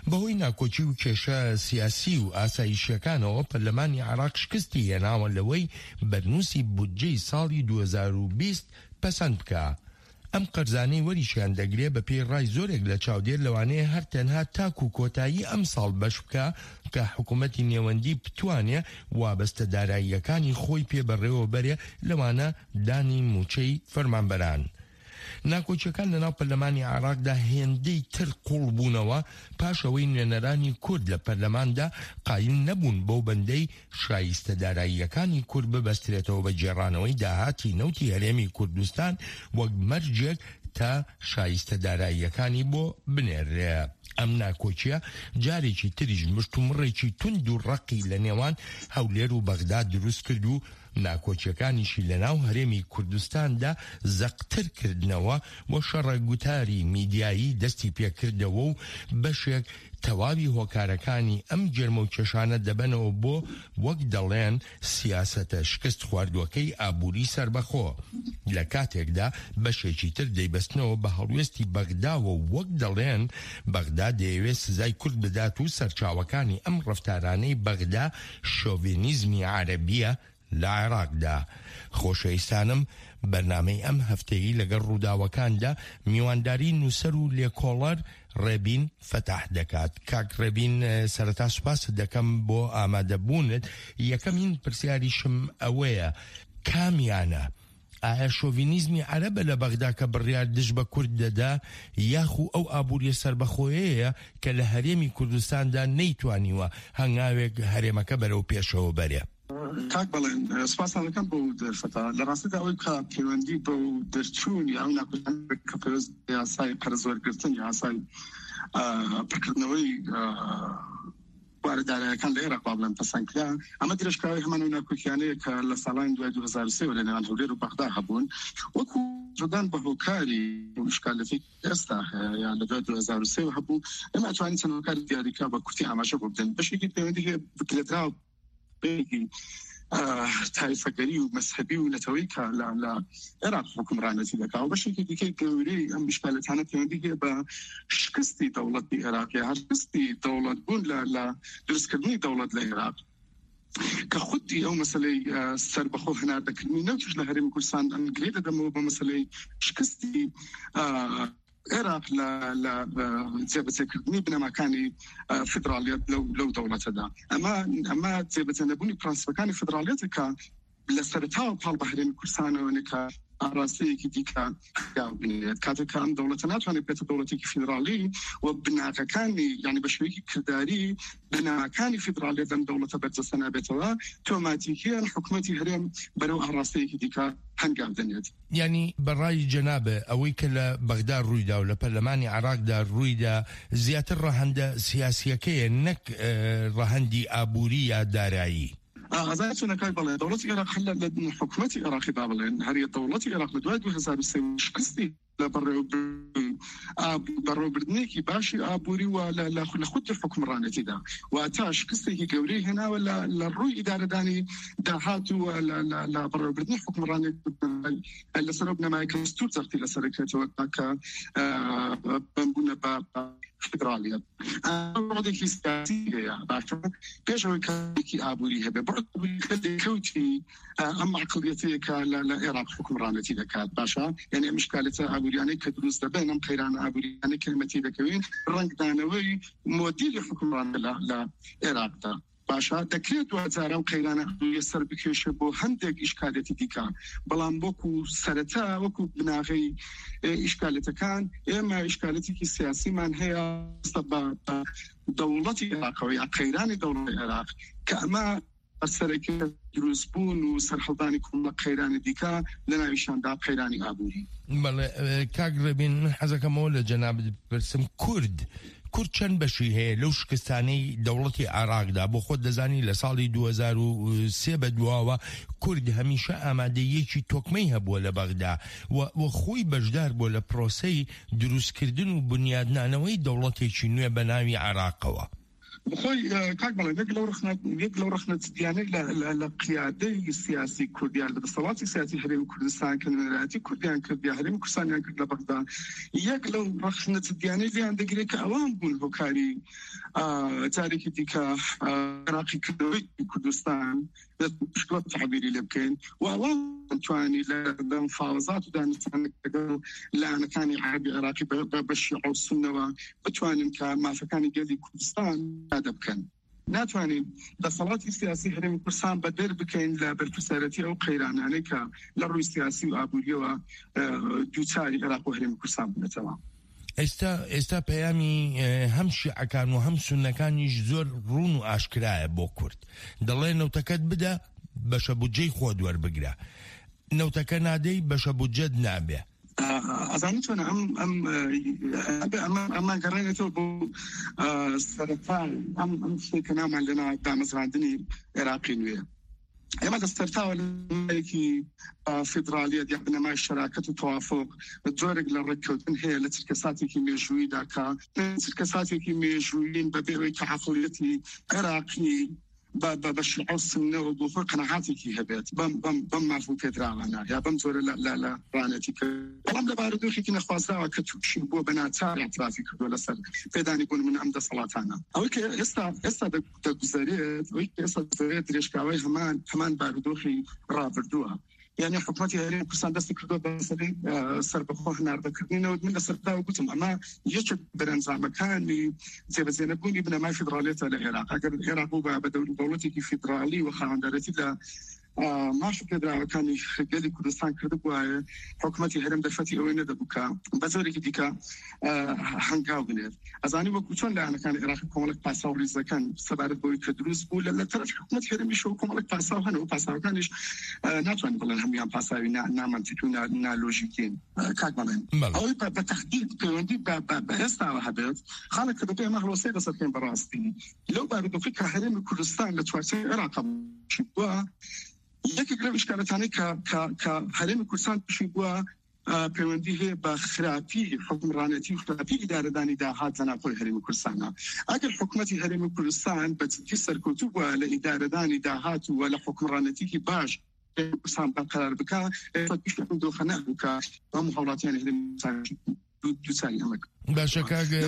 بەهۆی ناکۆچی و کێشە سیاسی و ئاسایشیەکانەوە پەرلەمانی عێراق شکستی هێناوە لەوەی بەرنووسی بودجەی ساڵی دوو هەزار و بیست پەسەند بکە. ئەم قەرزانەی وەریشیان دەگرێ بە پێی ڕای زۆرێک لە چاودێر لەوانەیە هەر تەنها تاک و کۆتایی ئەم ساڵ بەش بکە کە حکوومەتی نێوەندی بتوانێ وابەستە داراییەکانی خۆی پێبەڕێوە بەرێ لەوانە دانی موچەی فەرمانبەران. ناکۆچیەکان لەناو پەرلەمانی عێراقدا هێندەی تر قوڵ بوونەوە پاشەوەی نوێنەرانی کورد لە پەرلەماندا قایل نەبوون بەو بەندەی شایستە داراییەکانی کورد ببەسترێتەوە بە جێڕانەوەی داهاتی نەوتی هەرێمی کوردستان وەک مەرجێک تا شایستە داراییەکانی بۆ بنێرێ. ئەم ناکۆچیە جارێکی تریژ مشتومڕێکی تند و ڕقی لە نێوان هەولێر و بەغداد دروست کرد و ناکۆچیەکانیشی لەناو هەرێمی کوردستاندا زەقتر کردنەوە و شەڕە گوتاری میدیایی دەستی پێکردەوە و بەشێک تەواوی هۆکارەکانی ئەم جرمە و کێشانە دەبنەوە بۆ وەک دەڵێن سیاسەتە شکست خواردوەکەی ئابووری سربەخۆ. لە کاتێکدا بەشێکی تر دەیبەستنەوە بە هەڵوێستی بەغداوە وەک دەڵێن بەغدا دەیەوێت سزای کورد بدات و سەرچاوەکانی ئەم ڕەفتارانەی بەغدا شۆڤینیزمی عەرەبیە لە عێراقدا. خۆشەویستانم، بەرنامەی ئەم هەفتەیی لەگەڵ ڕووداوەکاندا میوانداری نووسەر و لێکۆڵەر ڕێبین فەتاح دەکات. کاک ڕێبین، سەرەتا سوپاس دەکەم بۆ ئامادەبوونت. یەکەمین پرسیاریشم ئەوەیە، کامیانە ئایا شۆڤینیزمی عەرەبە لە بەغدا کە بڕیار دژ بە کورد دەدا، یاخو ئەو ئابووریە سربەخۆیەیە کە لە هەرێمی کوردستاندا نەیتوانیوە هەنگاوێک هەرێمەکە بەرەو پێشەوە بەرێ؟ کاک بەڵێن سوپاسانەکەم بۆ دەرفەتا لە ڕاستیدا ئەوەی کە پەیوەندی بە دەرچوون یا ئەو ناکۆچیان کە پێویست یاسای قەرزوەرگرتن یا یاسای پڕکردنەوەی واردارایەکان لە عێراق بڵێن پەسەندکرا، ئەمە درێژکراوی هەمان ئەو ناکۆچیانەیە کە لە ساڵانی دوای دوو هەزار و سێ لە نێوان هەولێر و بەغدا هەبوون وەکو ڕدان بە هۆکاری شکالەتی ئێستا یان لە دوای دوو هەزار و سێ هەبوو. ئێمە ئەتوانین چەند هۆکاری دیاریکرا بە کورتی ئاماژە بۆ بدەین. بەشێکی پەیوەندی هەیە بکرێتراوە بێگی تایفەگەری و مەسحەبی و نەتەوەی کە لە عێراق حکومڕانەتی دەکا و بەشێکی دیکەی گەورەی ئەم ئیشکالەتانە پەیوەندی هەیە بە شکستی دەوڵەتی عێراق یا شکستی دەوڵەت بوون لە دروستکردنی دەوڵەت لە عێراق کە خودی ئەو مەسەلەی سەربەخۆ هەناردەکردنی نەوتیش لە هەرێمی کوردستان ئەنگرێ دەدەمەوە بە مەسەلەی شکستی عێراق لە جێبەجێکردنی بنەماکانی فدرالیەت لەو دەوڵەتەدا. ئەمە ئەمە جێبەجێنەبوونی پرانسیپەکانی فدرالیەتە کە لە سەرەتاوە پاڵ بە هەرێمی کوردستانەوە کە ئاڕاستەیەکی دیکە بنێت کاتێک کە ئەم دەوڵەتە ناتوانێت بێتە دەوڵەتێکی فیدرالی و بناکەکانی یعنی بە شێوەیەکی کردداری بناکانی فیدرالیەت ئەم دەوڵەتە بەرجەستە نابێتەوە تۆماتیکیان حکوومەتی هەرێم بەرەو ئاڕاستەیەکی دیکە هەنگام دەنێت. یعنی بەڕای جەنابە ئەوەی کە لە بەغدا ڕوویدا و لە پەرلەمانی عێراقدا ڕوویدا زیاتر ڕەهەندە سیاسیەکەیە نەک ڕەهەندی ئابووری یا دارایی. ئازای چۆنەکای بڵێ دەوڵەتی عێراق لە حکوومەتی عێراقی با بڵێن هەریە دەوڵەتی عێراق لە دوای دوو هەزار و سێ شکستی لە بەڕێوەبردنێکی باشی ئابووری و لە خودی حکومڕانەتیدا و تا شکستێکی گەورەی هێناوە لە ڕووی ئیدارەدانی داهات و لە بەڕێوەبردنی حکومڕانێت لەسەر بنەمایەکە دەستور زەختی لەسەرکرێتەوە کە بمبوونە بە فدرالیەت. ڕۆدێکی سیاسی هەیە باشە پێشەوەی کارێکی ئابووری هەبێ بڕکەوتی ئەم عقڵیەتەیەکە لە عێراق حکومڕانەتی دەکات باشە یعنی ئەم شکالەتە ئابووریانەی کە دروست دەبێن ئەم قەیرانە ئابووریانەی کلمەتی دەکەوین ڕەنگدانەوەی مۆدیلی حکومڕانە لە عێراقدا باشە دەکرێت دوجارە و قەیرانە ئابووریە سەر بکێشە بۆ هەندێک ئیشکالەتی دیکە بەڵام وەکو سەرەتا وەکو بناغەی ئیشکالەتەکان ئێمە ئیشکالەتێکی سیاسیمان هەیە بە دەوڵەتی عێراقەوە یا قەیرانی دەوڵەتی عێراق کە ئەمە سەرەکە دروستبوون و سەرهەڵدانی کومە قەیرانی دیکە لە ناویشاندا قەیرانی ئابووری. بەڵێ کاک ڕێبین حەزەکەمەوە لە جەنابت بپرسم کورد کورد چەند بەشی هەیە لەو شکستانەی دەوڵەتی عێراقدا بۆ خۆت دەزانی لە ساڵی دوو هەزار و سێ بەدواوە کورد هەمیشە ئامادەیەکی تۆکمەی هەبووە لە بەغدا و خۆی بەشدار بۆ لە پرۆسەی دروستکردن و بنیادنانەوەی دەوڵەتێکی نوێ بە ناوی عێراقەوە. بخۆی کاک بڵێ یەک لەو ڕخنە یەک لەو ڕخنە جدیانەی لە قیادەی سیاسی کوردیان لە دەسەڵاتی سیاسی هەرێمی کوردستان کە نەرەتی کوردیان کرد یا هەرێمی کوردستانیان کرد لە بەغدا یەک لەو ڕخنە جدیانەی لیان دەگرێت کە ئەوان بوون هۆکاری جارێکی دیکە عێراقی کردەوەی کوردستان پشتوە تعبیری لێ بکەین و ئەوان توانی لە مفاوەزات و دانیشتوانەکە لایەنەکانی عەربی عێراقی بە شیعە و سوننەوە بتوانین کە مافەکانی گەلی کوردستان ئادە بکەن. ناتوانین دەسەڵاتی سیاسی هەرێمی کوردستان بە دەر بکەین لە بەرپرسەرەتی ئەو قەیرانانەی کە لە ڕووی سیاسی و ئابووریەوە دووچاری عێراق و هەرێمی کوردستان بنێتەوە. ئێستا ئێستا پەیامی هەم شیعەکان و هەم سوننەکانیش زۆر ڕوون و ئاشکرایە بۆ کورد. دەڵێ نەوتەکەت بدە بەشە بودجەی خۆ دووەربگرە، نەوتەکە نادەی بەشە بودجەت نابێ. ئەزانی چۆنە ئەم ئەم ئەمە گەڕێنێتەوە بۆ سەرەتا ئەم ئەم شتێکە نامان لەنا دامەزراندنی عێراقی نوێ. ئێمە دەستەرتاوە لەیەکی فیدرالیەت یا بنەمای شەراکەت و تەوافق جۆرێک لە ڕێککەوتن هەیە لە چرکەساتێکی مێژووییدا کە چرکەساتێکی مێژوویین بەبێەوەی کە عەقڵیەتی عێراقی بە شیعە و سوننەوە بۆ خۆی قەنەعاتێکی هەبێت بەم مافهوم پێدراوانە یا بەم جۆرە لە ڕانەتی کرد. بەڵام لە بارودۆخێکی نەخوازراوە کە تووشی بووە بە ناچار ئەترافی کردووە لەسەر پێدانی بوون من ئەم دەسەڵاتانە. ئەوەی کە ئێستا ئێستا دەگوزارێت ئەوەی کە ئێستا دەگوزارێت درێژکاوەی هەمان هەمان بارودۆخی ڕابردووە. يعني حکومتی هەرێمی کوردستان دەستی کردووە بە سەرەی سەربەخۆ هەناردەکردنەوە. من لە سەرتاوە گوتم ئەمە یەکێک بەرەنجامەکانی جێبەجێنەبوونی بنەمای فیدرالیەتە لە عێراق. ئەگەر عێراق بوو بە دەوڵەتێکی فیدرالی و خاوەندەرەتی لە ماش پێدراوەکانی گەلی کوردستان کردبووایە حکومەتی هەرێم دەرفەتی ئەوەی نەدەبوو کە بە جۆرێکی دیکە هەنگاو بنێت. ئەزانی وەکو چۆن لایەنەکانی عێراقی کۆمەڵێک پاسا و ڕیزەکەن سەبارەت بەوەی کە دروست بوو لە تەرەف حکومەتی هەرێمیش و کۆمەڵێک پاسا و هەن و پاساوەکانیش ناتوانین بڵێن هەمویان پاساوی نامەنتیق و نالۆژیکین. کاک بڵێن ئەوەی بە تەخدید پەیوەندی بە ئێستاوە هەبێت خاڵێک کە دەبێ ئەمە هەڵوەسەی بەسەر بکەین بەڕاستی لەو بارودۆخی کە هەرێمی کوردستان لە چوارچێوەی عێراق بووە. یەکێک لەو ئیشکالەتانەی کە هەرێمی کوردستان تووشی بووە پەیوەندی هەیە بە خراپی حکومڕانەتی و خراپی ئیدارەدانی داهات لە ناوخۆی هەرێمی کوردستانە. ئەگەر حکومەتی هەرێمی کوردستان بە جدی سەرکەوتوو بووە لە ئیدارەدانی داهات و لە حکومڕانەتیکی باش کوردستان بەقەرار بکە دۆخە نەبووکە ئەم هەوڵاتیان هەرێمی دووچاری ئەمەکە. باشە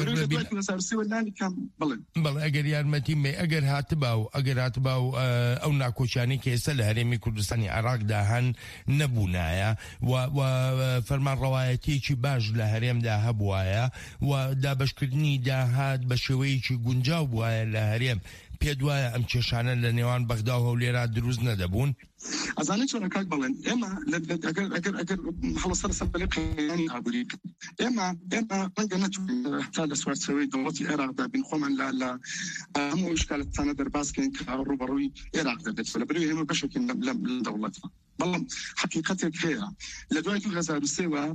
بەڵێ ئەگەر یارمەتی مێ ئەگەر هاتبا و ئەگەر هاتبا و ئەو ناکۆچانی کە ئێستا لە هەرێمی کوردستانی عێراقدا هەن نەبوونایە و فەرمان ڕەوایەتێکی باش لە هەرێمدا هەبوایە و دابەشکردنی داهات بە شێوەیەکی گونجاو بوایە لە هەرێم پێ دوایە ئەم کێشانە لە نێوان بەغدا و هەولێرا دروست نەدەبوون. ئەزانێت چۆنە کاک بڵێن ئێمە ئەگەر ئەگەر ئەگەر هەڵەسەر سەربەلێ قەیانی ئابووری ئێمە ئێمە ڕەنگە نەتوانین تا لە سوارچەوەی دەوڵەتی عێراقدا بین خۆمان لە هەموو ئیشکالەتانە دەرباسکەین کە ڕوبەڕووی عێراق دەبێت لەبەرەوەی ئێمە بەشێکین لە دەوڵەتە. بەڵام حقیقەتێک هەیە لە دوای دوو هەزار و سێوە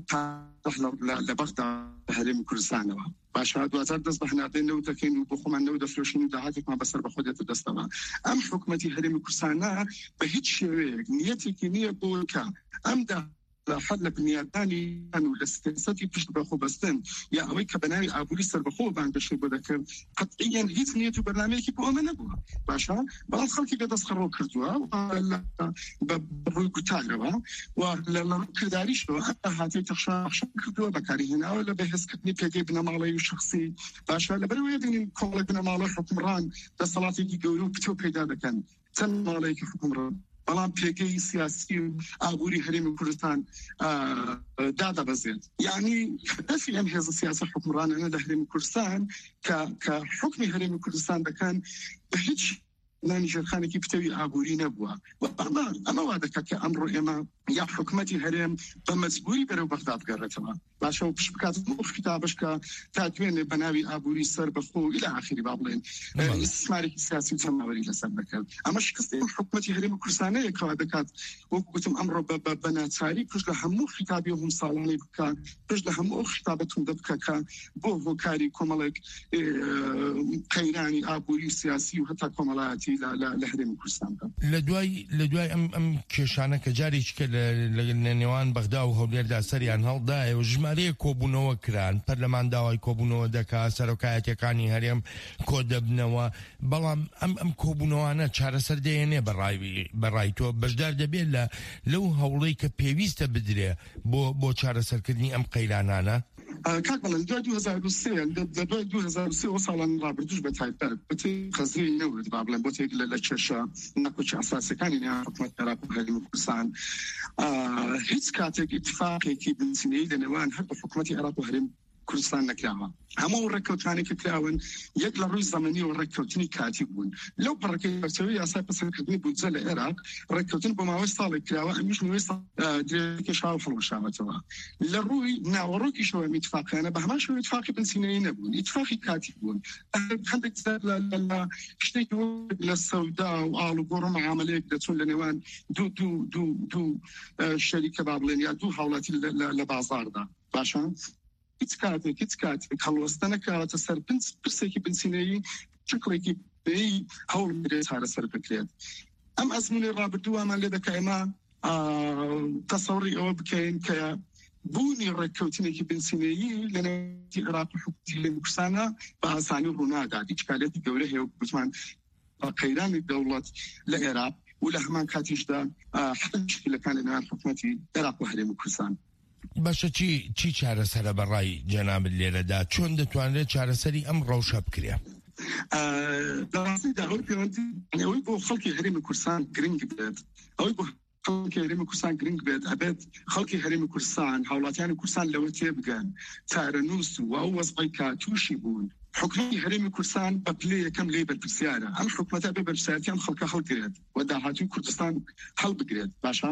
لە بەغدا هەرێمی کوردستانەوە باشە دوازار دەست بە هەناردەی نەوت دەکەین و بۆ خۆمان نەوت دەفرۆشین و داهاتێکمان بەسەر بەخۆ دێتە دەستەوە. ئەم حکومەتی هەرێمی کوردستانە بە هیچ شێوەیەک نیەتێکی نییە بۆ کە ئەمدا حد لە بنیادانی و لە سیاسەتی پشت بەخۆ بەستن یا ئەوەی کە بەناوی ئابووری سەربەخۆ بانگەشەی بۆ دەکرد قەتعیاً هیچ نیەت و بەرنامەیەکی بۆ ئەمە نەبووە. باشە بەڵام خەڵکی دەستخەڕۆ کردووە بە ڕووی گوتارەوە و لە کرداریشەوە هەتا هاتێ تەخشان کردووە بەکارهێناوە لە بەهێزکردنی پێگەی بنەماڵەی و شخصی. باشە لەبەرەوەی دێنین کۆمەڵێک بنەماڵەی حکومڕان دەسەڵاتێکی گەورە و پتۆ پەیدا دەکەن چەند ماڵەیەکی حکومڕان بەڵام پێگەی سیاسی و ئابووری هەرێمی کوردستان دادەبەزێت. یعنی دەستی ئەم هێزە سیاسی حکومڕانانە لە هەرێمی کوردستان کە حکمی هەرێمی کوردستان دەکەن بە هیچ لانی ژێرخانێکی پتەوی ئابووری نەبووە. ئەمە وا دەکات کە ئەمڕۆ ئێمە یا حکومەتی هەرێم بە مەجبوری بەرەو بەغدا بگەڕێتەوە. باشە و پشت بکات خیتابش کە تا دوێنێ بەناوی ئابووری سەر بەخۆ و ئیلا ئاخری با بڵێن ئیسمارێکی سیاسی و چەماوەری لەسەر دەکەن. ئەمە شکستی حکومەتی هەرێمی کوردستانەیە کەوا دەکات وەکو گوتم ئەمڕۆ بە ناچاری پشت لە هەموو خیتابی هەم ساڵانەی بکات پشت لە هەموو خیتابەتون دەبکە کە بۆ هۆکاری کۆمەڵێک قەیرانی ئابووری سیاسی و هەتا کۆمەڵایەتی حکوومەتی لە هەرێمی کوردستاندا لە دوای لە دوای ئەم ئەم کێشانە کە جارێککە لە نێوان بەغدا و هەولێردا سەریان هەڵدایەوە ژمارەیە کۆبوونەوە کران پەرلەمان داوای کۆبوونەوە دەکات سەرۆکایەتەکانی هەرێم کۆ دەبنەوە بەڵام ئەم ئەم کۆبوونەوەانە چارەسەر دێنێ بەڕای تۆ بەشدار دەبێت لە لەو هەوڵەی کە پێویستە بدرێ بۆ بۆ چارەسەرکردنی ئەم قەیرانانە کاک بەڵێن دوای دوو هەزار و سێ لە دوای دوو هەزار و سێ ساڵان ڕابردوش بە تایبەت بەتێ خەزری نەورد با بڵێن بۆ تێک لە کێشە نەکۆچی ئاساسیەکانی نێوان حکوومەت عێراق و هەرێمی کوردستان هیچ کاتێک ئیتفاقێکی بنچینەیی لەنێوان هەر حکوومەتی عێراق و هەرێمی کوردستان نەکراوە هەموو ڕێککەوتانی کە کراون یەک لە ڕووی زەمەنی و ڕێککەوتنی کاتی بوون لەو پەڕەکەی بەرچەوەی یاسای پەسەندکردنی بودجە لە عێراق ڕێککەوتن بۆ ماوەی ساڵێک کراوە ئەمیش نوێی درێژێکیشاو هەڵوەشاوەتەوە لە ڕووی ناوەڕۆکیشەوە ئیتفاقیانە بە هەمان شێوەیە ئیتفاقی بنچینەیی نەبوون ئیتفاقی کاتی بوون هەندێک لە شتێکی لە سەودا و ئاڵ و گۆڕ و معاملەیەک دەچون لە نێوان دوو دوو دوو دوو شەریکە با بڵێن یا دوو هاوڵاتی لە بازاردا باشە هیچ کاتێک هیچ کاتێک هەڵوەستە نەکاتە سەر پرسێکی بنچینەیی شکڵێکی بێی هەوڵ بدرێت چارەسەر بکرێت ئەم ئەزمونی ڕابردووەمان لێ دەکە ئێمە تەسەوڕی ئەوە بکەین کە بوونی ڕێککەوتنێکی بنچینەیی لە نێوانی عێراق و حکوومەتی هەرێمی کوردستانە بە ئاسانی ڕوونادا هیچ کارێکی گەورە هەیە گوتمان قەیرانی دەوڵەت لە عێراق و لە هەمان کاتیشدا حل مشکلەکان لە نێوان حکوومەتی عێراق و هەرێمی کوردستان باشە چی چی چارەسەرە بەڕای جەنابت لێرەدا چۆن دەتوانرێت چارەسەری ئەم ڕەوشە بکرێ دەڕاستیدا ئەوەی پەیوەندی ئەوەی بۆ خەڵکی هەرێمی کوردستان گرنگ بێت ئەوەی بۆ خەڵکی هەرێمی کوردستان گرنگ بێت ئەبێت خەڵکی هەرێمی کوردستان هاوڵاتیانی کوردستان لەوە تێبگەن چارەنووس و ئەو وەزعی کە تووشی بوون حکومەتی هەرێمی کوردستان بە پلەی یەکەم لێ بەرپرسیارە ئەم حکومەتە بێ بەرپرسیارەتیان خەڵکە هەڵگرێت و داهاتووی کوردستان هەڵبگرێت باشە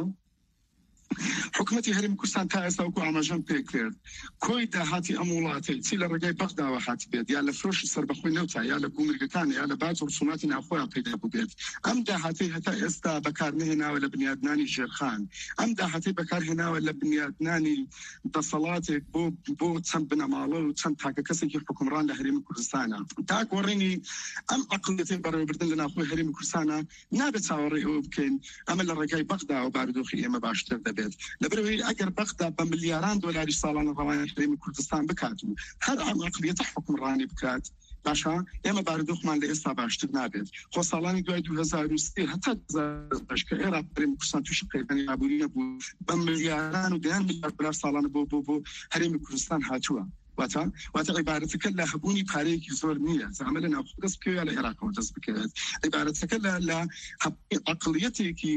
حکومەتی هەرێمی کوردستان تا ئێستا وەکو ئاماژەم پێ کرد کۆی داهاتی ئەم وڵاتەی چی لە ڕێگای بەغداوە هات بێت یا لە فرۆشی سەربەخۆی نەوتە یا لە گومرگەکان یا لە باج و ڕسوماتی ناوخۆیان پەیدا بوو بێت ئەم داهاتی هەتا ئێستا بەکار نهێناوە لە بنیادنانی ژێرخان ئەم داهاتی بەکارهێناوە لە بنیادنانی دەسەڵاتێک بۆ بۆ چەند بنەماڵە و چەند تاکە کەسێکی حکومڕان لە هەرێمی کوردستانە تا گۆڕینی ئەم عەقڵیەتەی بەڕێوەبردن لە ناوخۆی هەرێمی کوردستانە نابێت چاوەڕێی ئەوە بکەین ئەمە لە ڕێگای بەغدا و بارودۆخی ئێمە باشتر دەبێت لەبەرەوەی ئەگەر بەغدا بە ملیاران دۆلاری ساڵانە ڕەوانە هەرێمی کوردستان بکات و هەر ئەم عەقڵیەتە حکومڕانی بکات باشە ئێمە بارودۆخمان لە ئێستا باشتر نابێت خۆ ساڵانی دوای دوو هەزار و سێ هەتا کە عێراق هەرێمی کوردستان تووشی قەیرانی ئابووری نەبوو بە ملیاران و دەیان ملیار دۆلار ساڵانە بۆ بۆ بۆ هەرێمی کوردستان هاتووە واتە واتە عیبارەتەکە لە هەبوونی پارەیەکی زۆر نییە زعما لە ناوخۆ دەست بکەوێت یا لە عێراقەوە دەست بکەوێت عیبارەتەکە لە لە عەقڵیەتێکی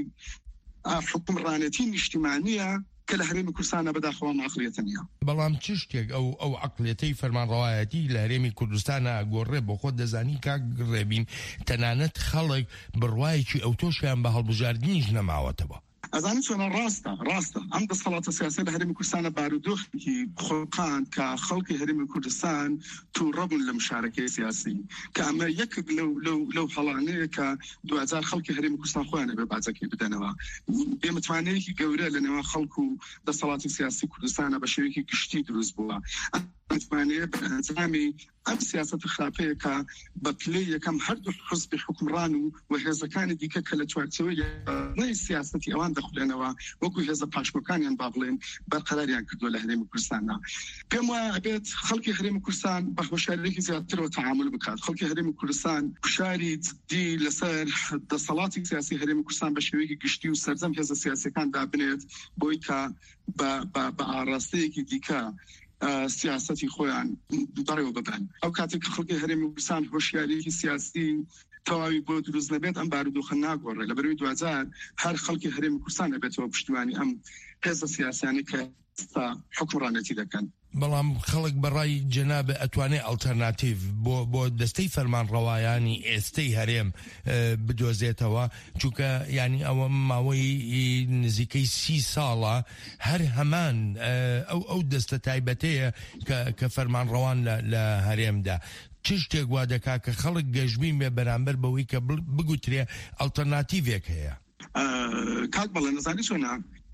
حکومڕانەتی نیشتیمانیە کە لە هەرێمی کوردستانە بەداخەوە عەقڵیەتە نییە بەڵام چ شتێک ئەو ئەو عەقڵیەتەی فەرمانڕەوایەتی لە هەرێمی کوردستانە گۆڕێ بۆ خۆت دەزانی کاک ڕێبین تەنانەت خەڵک بڕوایەکی ئەوتۆشیان بە هەڵبژاردنیش نەماوەتەوە ئەزانی چۆنە ڕاستە ڕاستە ئەم دەسەڵاتە سیاسی لە هەرێمی کوردستانە بارودۆخێکی خۆقان کە خەڵکی هەرێمی کوردستان تووڕەبوون لە مشارەکەی سیاسی کە ئەمە یەکێک لەو لەو لەو هەڵانەیە کە دوهزار خەڵکی هەرێمی کوردستان خۆیان بێ باجەکەی بدەنەوە بێمتوانەیەکی گەورە لە نێوان خەڵکو و دەسەڵاتی سیاسی کوردستانە بە شێوەیەکی گشتی دروست بووە متوانەیە بە ئەنجامی ئەم سیاسەت خراپەیە کە بە پلەی یەکەم هەردوو حزبی حکومڕان و وهێزەکانی دیکە کە لە چوارچەوەی سیاسەتی ئەوان دەخولێنەوە وەکو هێزە پاشکۆکانیان با بڵێن بەرقەراریان کردووە لە هەرێمی کوردستانە پێم وایە ئەبێت خەڵکی هەرێمی کوردستان بە هۆشیارێکی زیاترەوە تەعامل بکات خەڵکی هەرێمی کوردستان کوشاری جدی لەسەر دەسەڵاتی سیاسی هەرێمی کوردستان بە شێوەیەکی گشتی و سەرجەم هێزە سیاسیەکان دابنێت بۆی کە بە ئاراستەیەکی دیکە سیاسەتی خۆیان بەڕێوە ببن ئەو کاتێک خەڵکی هەرێمی کوردستان هۆشیارێکی سیاسی تەواوی بۆ دروست نەبێت ئەم بارودۆخە ناگۆڕێت لەبەرەوەی دوهزار هەر خەڵکی هەرێمی کوردستان ئەبێتەوە پشتیوانی ئەم هێزە سیاسیانی کە حکومڕانەتی دەکەن بەڵام خەڵک بەڕای جەنابە ئەتوانێت ئەڵتەرناتیڤ بۆ بۆ دەستەی فەرمانڕەوایانی ئێستەی هەرێم بدۆزێتەوە چونکە ینی ئەوە ماوەی نزیکەی سی ساڵە هەر هەمان ئەو ئەو دەستە تایبەتەیە کە فەرمانڕەوان لە هەرێمدا چ شتێک وا دەکا کە خەڵک گەشتبین بێ بەرامبەر بەوەی کە بگوترێ ئەڵتەرناتیڤێک هەیە کاک بەڵێ نەزانی چۆنە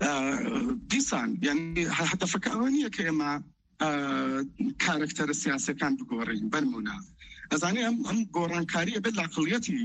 دیسان یعنی هەدەفەکە ئەوە نییە کە ئێمە کارکتەرە سیاسەکان بگۆڕین بەرمونە ئەزانێ ئەم ئەم گۆڕانکاریە بێت لە عەقڵیەتی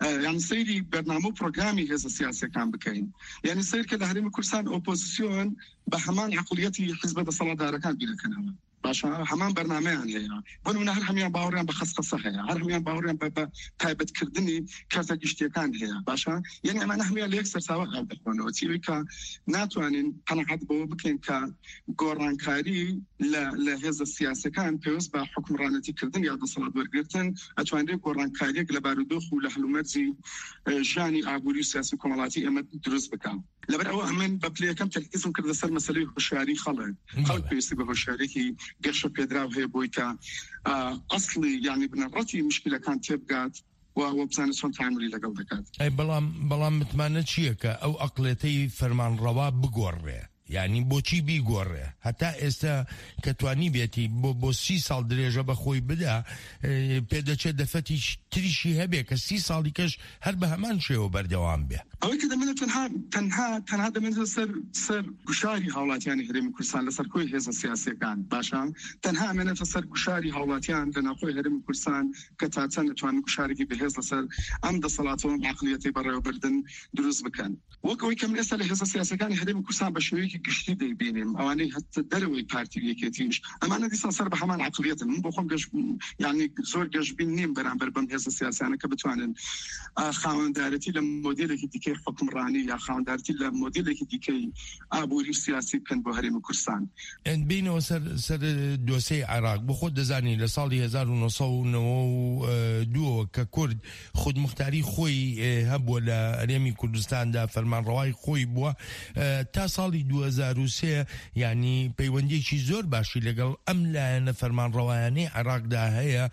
یعنی سەیری بەرنامە و پرۆگرامی هێزە سیاسیەکان بکەین یعنی سیر کە لە هەرێمی کوردستان ئۆپۆزیسیۆن بە هەمان عقولیەتی حیزبە دەسەڵاتدارەکان بیرەکەنەوە باشە هەمان بەرنامەیان هەیە بۆ نمونە هەر هەمیان باوەڕیان بە خەسخەسە هەیە هەر هەمیان باوەڕیان بە تایبەتکردنی کارتە گشتیەکان هەیە باشە یعنی ئەمانە هەمیان لە یەک سەرچاوە هەڵ دەخۆنەوە چیوەی کە ناتوانین قەنەعەت بەوە بکەین کە گۆڕانکاری لە هێزە سیاسیەکان پێویست بە حکومڕانەتیکردن یا دەسەڵات وەرگرتن ئەتوانرێت گۆڕانکاریەک لە بارودۆخ و لە هەلومەرجی ژانی ئابووری و سیاسی کۆمەڵاتی ئێمە دروست بکەن لەبەر ئەوە ئەمن بە پلەکەم تەرکیزم کردە سەر مەسەلەی هۆشیاری خەڵک خەڵک پێویستی بە هۆشیارێکی گەشە پێدراو هەیە بۆی کە ئەسڵی یعنی بنەڕەتی مشکلەکان تێبگات و بزانێت چۆن تەعاملی لەگەڵ دەکات بەڵام بەڵام متمانە چییە کە ئەو ئەقڵێتەی فەرمانڕەوا بگۆڕێ یعنی بۆچی بیگۆڕێ هەتا ئێستا کە توانی بێتی بۆ بۆ سی ساڵ درێژە بە خۆی بدا پێدەچێت دەفەتی تریشی هەبێ کە سی ساڵی کەش هەر بە هەمان شێوە بەردەوام بێ ئەوەی کە دەمێنێت تەنها تەنها تەنها دەمێنێت سەر سەر گوشاری هاوڵاتیانی هەرێمی کوردستان لەسەر کۆی هێزە سیاسیەکان باشە تەنها ئەمێنێتە سەر گوشاری هاوڵاتیان لە ناوخۆی هەرێمی کوردستان کە تا چەند دەتوانن گوشارێکی بەهێز لەسەر ئەم دەسەڵاتەوە عەقڵیەتی بەڕێوەبردن دروست بکەن وەکەوەی کە من ئێستا لە هێزە سیاسیەکانی هەرێمی کوردستان بە شێوەیەکی گشتی دەیبینیم ئەوانەی هەتا دەرەوەی پارتی یەکێتیش ئەمانە دیسان سەر بە هەمان عەقڵیەتن من بۆ خۆم یعنی زۆر گەشتبین نیم بەرامبەر بەم هێزە سیاسیانە کە بتوانن خاوەندارەتی لە مۆدێلێکی دیکەی حکومڕانی یا خاوەندارەتی لە مۆدێلێکی دیکەی ئابووری سیاسی بکەن بۆ هەرێمی کوردستان بینەوە سەر سەر دۆسەی عێراق بۆ خۆت دەزانی لە ساڵی هەزار و نۆ سەد و نەوە و دووە کە کورد خودمختاری خۆی هەبووە لە هەرێمی کوردستاندا فەرمانڕەوای خۆی بووە تا ساڵی دوو هەزار و سێ یعنی پەیوەندیێکی زۆر باشی لەگەڵ ئەم لایەنە فەرمانڕەوایانەی عێراقدا هەیە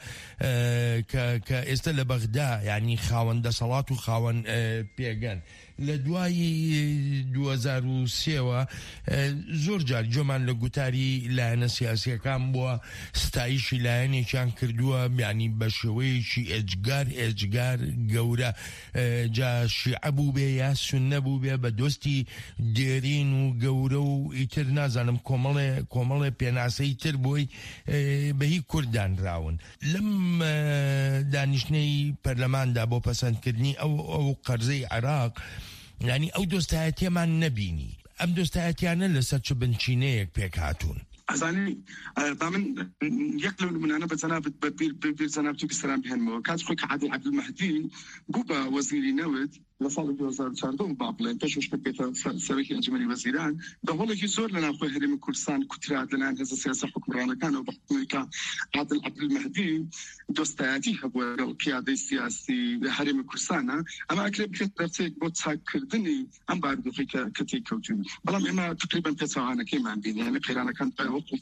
کە ئێستا لە بەغدا یعنی خاوەن دەسەڵات و خاوەن پێگەن لە دوای دوو هەزار و سێەوە زۆر جار جۆمان لە گوتاری لایەنە سیاسیەکان بووە ستایشی لایەنێکیان کردووە ینی بە شێوەیەکی ئێجگار ئێجگار گەورە جا شیعە بوو بێ یا سوننە بوو بێ بە دۆستی دێرین و گەورە و ئیتر نازانم کۆمەڵێ کۆمەڵێ پێناسەی تر بۆی بەهی کوردانراون لەم دانیشتنەی پەرلەماندا بۆ پەسەندکردنی ئەو ئەو قەرزەی عێراق یعنی ئەو دۆستایەتیەمان نەبینی ئەم دۆستایەتیانە لەسەر چ بنچینەیەک پێک هاتوون ئەزانی من یەک لەو نمونانە بە جەنابەت بەبیر جەنابەت و بیستەران بهێنمەوە کات خۆی کە عادل عەبدولمەهدی بوو بە وەزیری نەوت لە ساڵی دوو هەزار و چواردە و با بڵێن پێشەوەش کە بێتە سەرۆکی ئەنجومەنی وەزیران دەوڵێکی زۆر لە ناوخۆی هەرێمی کوردستان کوترا لەلایەن هێزە سیاسی حکومڕانەکانەوە بە حکومەوەی کە عادل عەبدولمەهدی دۆستایەتی هەبووە لەگەڵ پیادەی سیاسی هەرێمی کوردستانە ئەمە ئەکرێت بکرێت دەرچێک بۆ چاککردنی ئەم بارودۆخی کە تێککەوتوون بەڵام ئێمە تقریباً پێچەوانەکەیمان بینی یعنی قەیرانەکان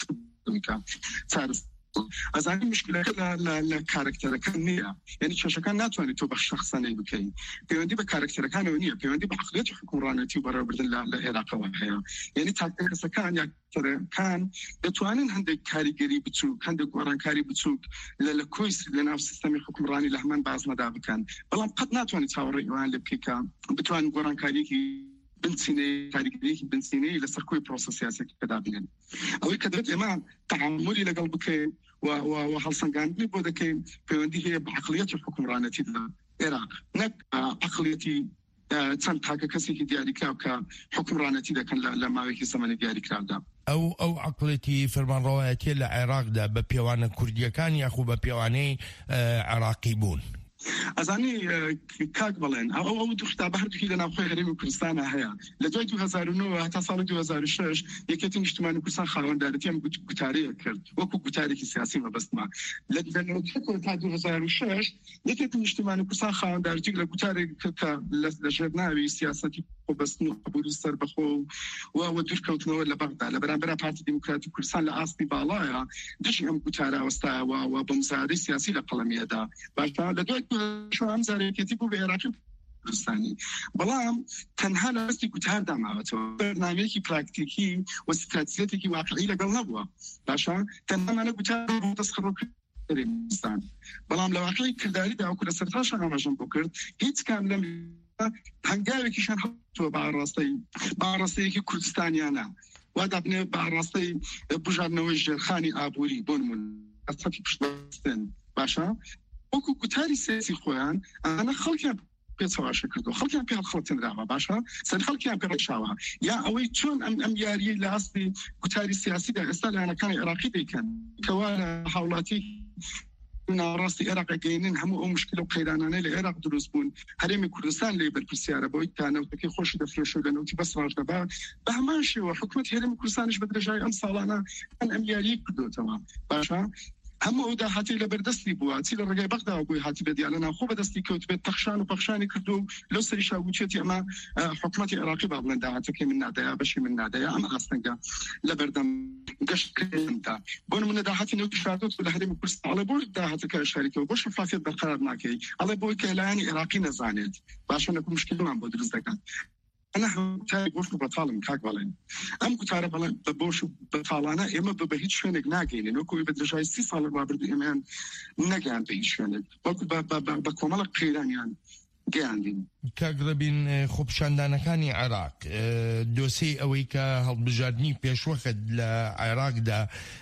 چارس ئەزانی مشکلەکە لە کارکتەرەکان نییە یعنی کێشەکان ناتوانێت تۆ بە شەخسانەی بکەین پەیوەندی بە کارکتەرەکانەوە نییە پەیوەندی بە عەقڵیەتی حکومڕانەتی و بەڕێوەبردن لە عێراقەوە هەیە یعنی تاکتیکەکان یاکتەرەکان دەتوانن هەندێک کاریگەری بچووک هەندێک گۆڕانکاری بچووک لە کۆی لە ناو سیستەمی حکومڕانی لە هەمان بازنەدا بکەن بەڵام قەت ناتوانێت چاوەڕێی ئەوان لێ بکەیت کە بتوانن گۆڕانکاریەکی بنسینەی کاریگەریەکی بنسینەی لەسەر کۆی پرۆسە سیاسیەکی پێدا بنێن ئەوەی کە دەبێت ئێمە تەعاملی لەگەڵ بکەین و هەڵسەنگاندنی بۆ دەکەین پەیوەندی هەیە بە عەقڵیەتی حکومڕانەتی لە عێراق نەک عەقڵیەتی چەند تاکە کەسێکی دیاریکراو کە حکومڕانەتی دەکەن لە ماوەیەکی زەمانی دیاریکراودا ئەو ئەو عەقڵێتی فەرمانڕەوایەتیە لە عێراقدا بە پێوانە کوردیەکان یاخو بە پێوانەی عێراقی بوون ئەزانی کاک بڵێن ئەو ئەو دوو ختابە هەردووکی لە ناوخۆی هەرێمی کوردستانە هەیە لە دوای دوو هەزار و نۆ تا ساڵی دوو هەزار و شەش یەکێتی نیشتیمانی کوردستان خاوەندارەتی ئەم گوتارەیە کرد وەکو گوتارێکی سیاسی مەبەستما لە نۆکە تا دوو هەزار و شەش یەکێتی نیشتیمانی کوردستان خاوەندارەتی لە گوتارێک کە لە ژێرناوی سیاسەتی خۆبەستن و قبولی سەربەخۆ و دوورکەوتنەوە لە بەغدا لە بەرامبەر پارتی دیموکراتی کوردستان لە ئاستی باڵایە دژی ئەم گوتارە وەستایەوە و بە مزایدەی سیاسی لە قەڵەمیەدا باشتر لە دوای شوام زارێکێتی بوو بە عێراقی کوردستانی بەڵام تەنها لە هەستی گوتار داماوەتەوە بەرنامەیەکی پراکتیکی و استراتیجیەتێکی واقعی لەگەڵ نەبووە باشە تەنهامانە گوتار بۆ دەستخڕۆکردن بەڵام لە واقعی کرداریدا وەکو لە سەرتاشان ئاماژەم بۆ کرد هیچ کام لەم هەنگاوێکیشان هەبووە باڕاستەی باڕاستەیەکی کوردستانیانە وا دەبنێ باڕاستەی بژاردنەوەی ژێرخانی ئابووری بۆ نمونە ئەسەتی پشتبەستن باشە وەکو گوتاری سیاسی خۆیان ئەمە خەڵکیان پێچەواشە کردو خەڵکیان پێ خەڵەتێنراوە باشە سەر خەڵکیان پێ ڕێکشاوە یا ئەوەی چۆن ئەم ئەم یاریە لە ئاستی کوتاری سیاسیدا ئێستا لایەنەکانی عێراقی دەیکەن کەوا لە هاوڵاتی ناڕاستی عێراق گەینن هەموو ئەو مشکل و قەیرانانەی لە عێراق دروست بوون هەرێمی کوردستان لێ بەرپرسیارە بۆی تانەوتەکەی خۆشی دەفرێشە لە نەوتی بەس ڕاش دەبا بە هەمان شێوە حکومەت هەرێمی کوردستانیش بە درێژای ئەم ساڵانە ئەم یاریە کردوتەوە باشە هەموو ئەو داهاتی لە بەردەستی بووە چی لە ڕێگای بەغدا بووی هاتی بەدیال لە ناوخۆ بەدەستی کەوت بێت تەخشان و پەخشانی کردو و لەو سەری شاوچێتی ئەمە حکومەتی عێراقی با بڵێن داهاتەکەی من نادەیە بەشی من نادەیە ئەمە ئاستەنگە لە بەردەم گەشتکردندا بۆ نمونە داهاتی نەوتی شادۆت لە هەرێمی کوردستان ئەڵێ بۆ داهاتەکە شاریکەوە بۆ شەفافیت بەرقەرار ناکەی ئەڵێ بۆی کە لایەنی عێراقی نەزانێت باشە نەکو مشکلمان بۆ دروست دەکات أنا كتاري بوش بطالم كاك بالين أم كتاري بالين بوش بطالنا إما ببهيت شونك ناقين إنه كوي بدرجة سي صار الرابط إيمان ناقين بهيت شونك بقول ب ب ب بكمال قيران يعني گەیاندین کاگڕبین خۆپشاندانەکانی عێراق دۆسەی ئەوەی کە هەڵبژاردننی پێشوەخت لە عێراقدا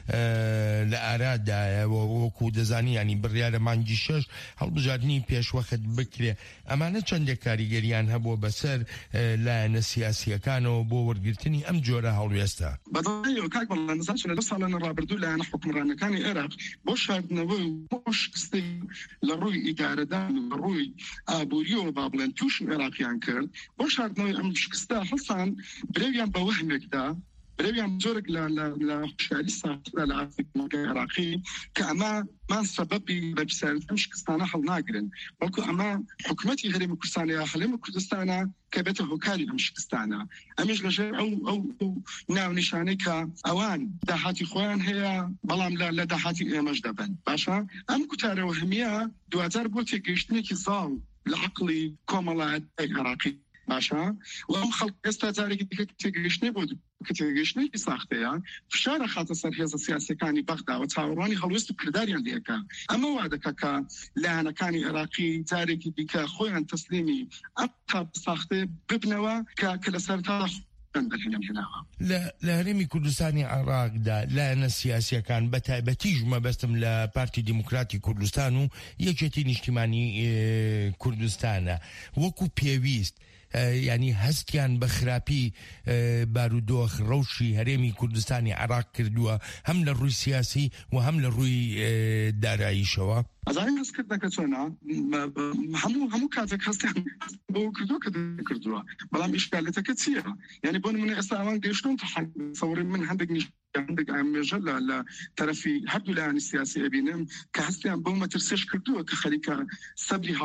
لە ئارادایەوە وەکو دەزانی ینی بڕیارە مانگی شەش هەڵبژاردننی پێشوەخت بکرێ ئەمانە چەندێک کاریگەریان هەبووە بەسەر لایەنە سیاسیەکانەوە بۆ وەرگرتنی ئەم جۆرە هەڵوێستا بەدڵ کاک بەڵێن نزانچ لە دو ساڵانە ڕابردوو لایەنە حکومڕانەکانی عێراق بۆ شاردنەوەی بۆ شکستی لە ڕووی ئیدارەدان لە ڕووی ئابووری با بڵێن تووشی عێراقیان کرد بۆ شاردنەوەی ئەم شکستە هەڵسان برێویان بە وەهمێکدا برێویان زۆرێک لە خوشاری ساختە لە ئافریقای عێراقی کە ئەمە مان سەبەبی بەرپرسیارەتی ئەم شکستانە هەڵ ناگرن بەڵکو ئەمە حکومەتی هەرێمی کوردستان یا هەرێمی کوردستانە کە بێتە هۆکاری ئەم شکستانە ئەمیش لەژێر ئەو ئەو ناونیشانەی کە ئەوان داهاتی خۆیان هەیە بەڵام لە داهاتی ئێمەش دەبن باشە ئەم کوتارە وەهمیە دوجار بۆ تێگەیشتنێکی ساڵ لعقلي كومالات عراقي باشا وهم خلق استاذاري كده تيجيشني بود كتيجيشني ساختيا فشار خاطر سر هذا السياسي كاني بغدا وتاوراني خلوست كرداريان ديكا اما وعدك كا لا انا كاني عراقي تاريخي بك خويا تسليمي ابقى ساختي ببنوا كلا سرتا لە هەرێمی کوردستانی عێراقدا لایەنە سیاسیەکان بە تایبەتیش مەبەستم لە پارتی دیموکراتی کوردستان و یەکێتی نیشتیمانی کوردستانە وەکو پێویست ینی هەستیان بە خراپی بارودۆخ ڕەوشی هەرێمی کوردستانی عێراق کردووە هەم لە ڕووی سیاسی و هەم لە ڕووی داراییشەوە ئەزانین هەستکردنەکە چۆنە هەموو هەموو کاتێک هەستیان بۆ کردو کە کردووە بەڵام ئیشکالەتەکە چییە یعنی بۆ نمونە ئێستا ئەوان گەیشتون تەسەوری من هەندێک هەندێک ئامێژە لە تەرەفی هەردوو لایەنی سیاسی ئەبینم کە هەستیان بۆ مەترسیش کردووە کە خەریکە سەبری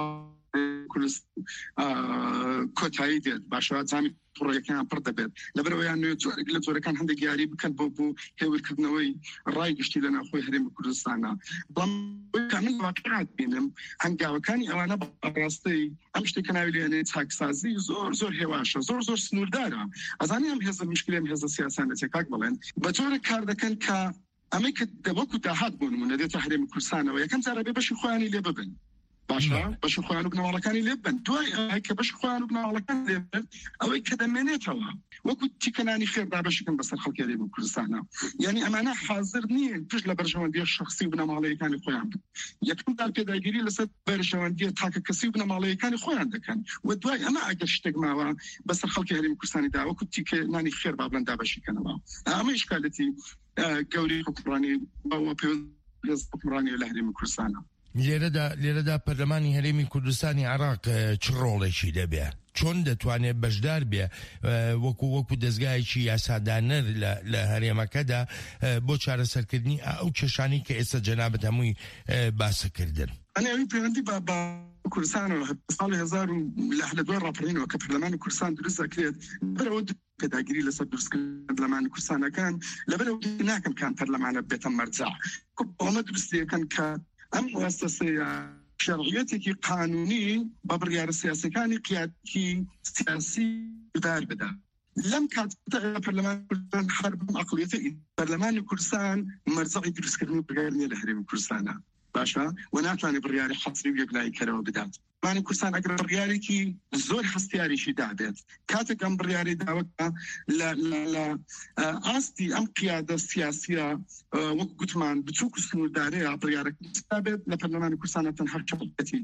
کۆتایی دێت باشە زامی ڕێەکان پڕ دەبێت لەبەرەوەیان نوێ جۆرێک لە جۆرەکان هەندێک یاری بکەن بۆ بۆ هێورکردنەوەی ڕای گشتی لە ناوخۆی هەرێمی کوردستانە بەڵام من واقعات بینم هەنگاوەکانی ئەوانە بەڕاستی ئەم شتێکە ناوی لێنێ چاکسازی زۆر زۆر هێواشە زۆر زۆر سنووردارە ئەزانی ئەم هێزە مشکلێم هێزە سیاسانەتی کاک بڵێن بە جۆرێک کار دەکەن کە ئەمەی کە دەوەکو داهات بوون نمونە دێتە هەرێمی کوردستانەوە یەکەم جارە بێ بەشی خۆیانی لێ ببن باشە بەشی خۆیان و بنەوەڵەکانی لێ بن دوای ئەوەی کە بەشی خۆیان و بنەوەڵەکان لێ بن ئەوەی کە دەمێنێتەوە وەکو تیکەنانی خێردا بەشکن بەسەر خەڵکی هەرێمی کوردستانە یعنی ئەمانە حاضر نییە پشت لە بەرژەوەندیە شخصی و بنەماڵەیەکانی خۆیان بن یەکەم دار پێداگیری لەسەر بەرژەوەندیە تاکە کەسی و بنەماڵەیەکانی خۆیان دەکەن و دوای ئەمە ئەگەر شتێک ماوە بەسەر خەڵکی هەرێمی کوردستانی دا وەکو تیکەنانی خێر با بڵێن دابەشیکەنەوە ئەمە ئیشکالەتی گەورەی حکومڕانی بەوە پێویست حکومڕانی لە هەرێمی کوردستانە لێرەدا لێرەدا پەرلەمانی هەرێمی کوردستانی عێراق چ ڕۆڵێکی دەبێ چۆن دەتوانێت بەشدار بێ وەکو وەکو دەستگایکی یاسادانەر لە هەرێمەکەدا بۆ چارەسەرکردنی ئەو کێشانی کە ئێستا جەنابەت هەمووی باسەکردن ئەنێوی پەیوەندی بە کوردستانەوە ساڵی هەزار و لە دوای ڕاپەڕینەوە کە پەرلەمانی کوردستان دروست دەکرێت بەرەوە پێداگیری لەسەر دروستکردنی پەرلەمانی کوردستانەکان لەبەرەوە ناکەم کام پەرلەمانە بێتە مەرجع ئەمە دروستیەکەن کە ئەم مؤسسەیە شرعیەتێکی قانونی بە بڕیارە سیاسەکانی قیادکی سیاسی دار بدا لەم کاتە پەرلەمانی کوردستان هەر بەم ئەقڵیەتە پەرلەمانی کوردستان مەرجعی دروستکردنی بڕیارە لە هەرێمی کوردستانە باشە و ناتوانێت بڕیاری حەسری و یەکلاییکەرەوە بدات مانی کوردستان ئەگەر بڕیارێکی زۆر هەستیاریشی دابێت کاتێک ئەم بڕیاری داوەکە لە ئاستی ئەم قیادە سیاسیە وەک گوتمان بچووک و سنووردارەیە بڕیارەکە دابێت لە پەرلەمانی کوردستانە تەنها چەڵەتی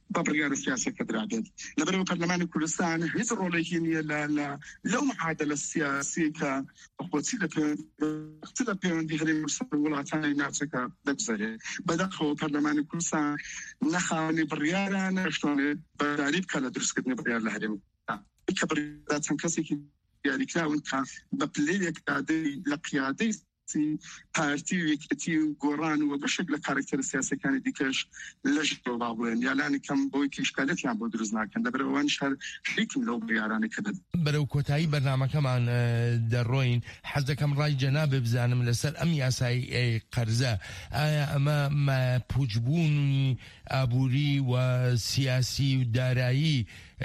ببريار السياسة كدرادت لبرو برلمان كردستان هيز روليكين يلا لا لو معادلة السياسية كقوتيلة قتيلة بين دي غير مرسل ولاتاني ناتك دبزري بدأوا برلمان كردستان نخاني بريارا نشتوني بداريب كلا درس كدني بريار لهرم كبريات تنكسي يعني كلاون كان ببليك قادي لقيادي پارتی و یکتی و گوران و بشکل کاراکتر سیاسی کانی دیکش لجنه بابوین یالانی کم بوی کشکالت یا بود روز نکن دبر وان شهر شریکم لو بیارانی کدد برو کوتاهی برنامه کمان در روین حد کم رای جناب بزنم لسر ام یاسای قرضه اما ما پوجبون ابوری و سیاسی و دارایی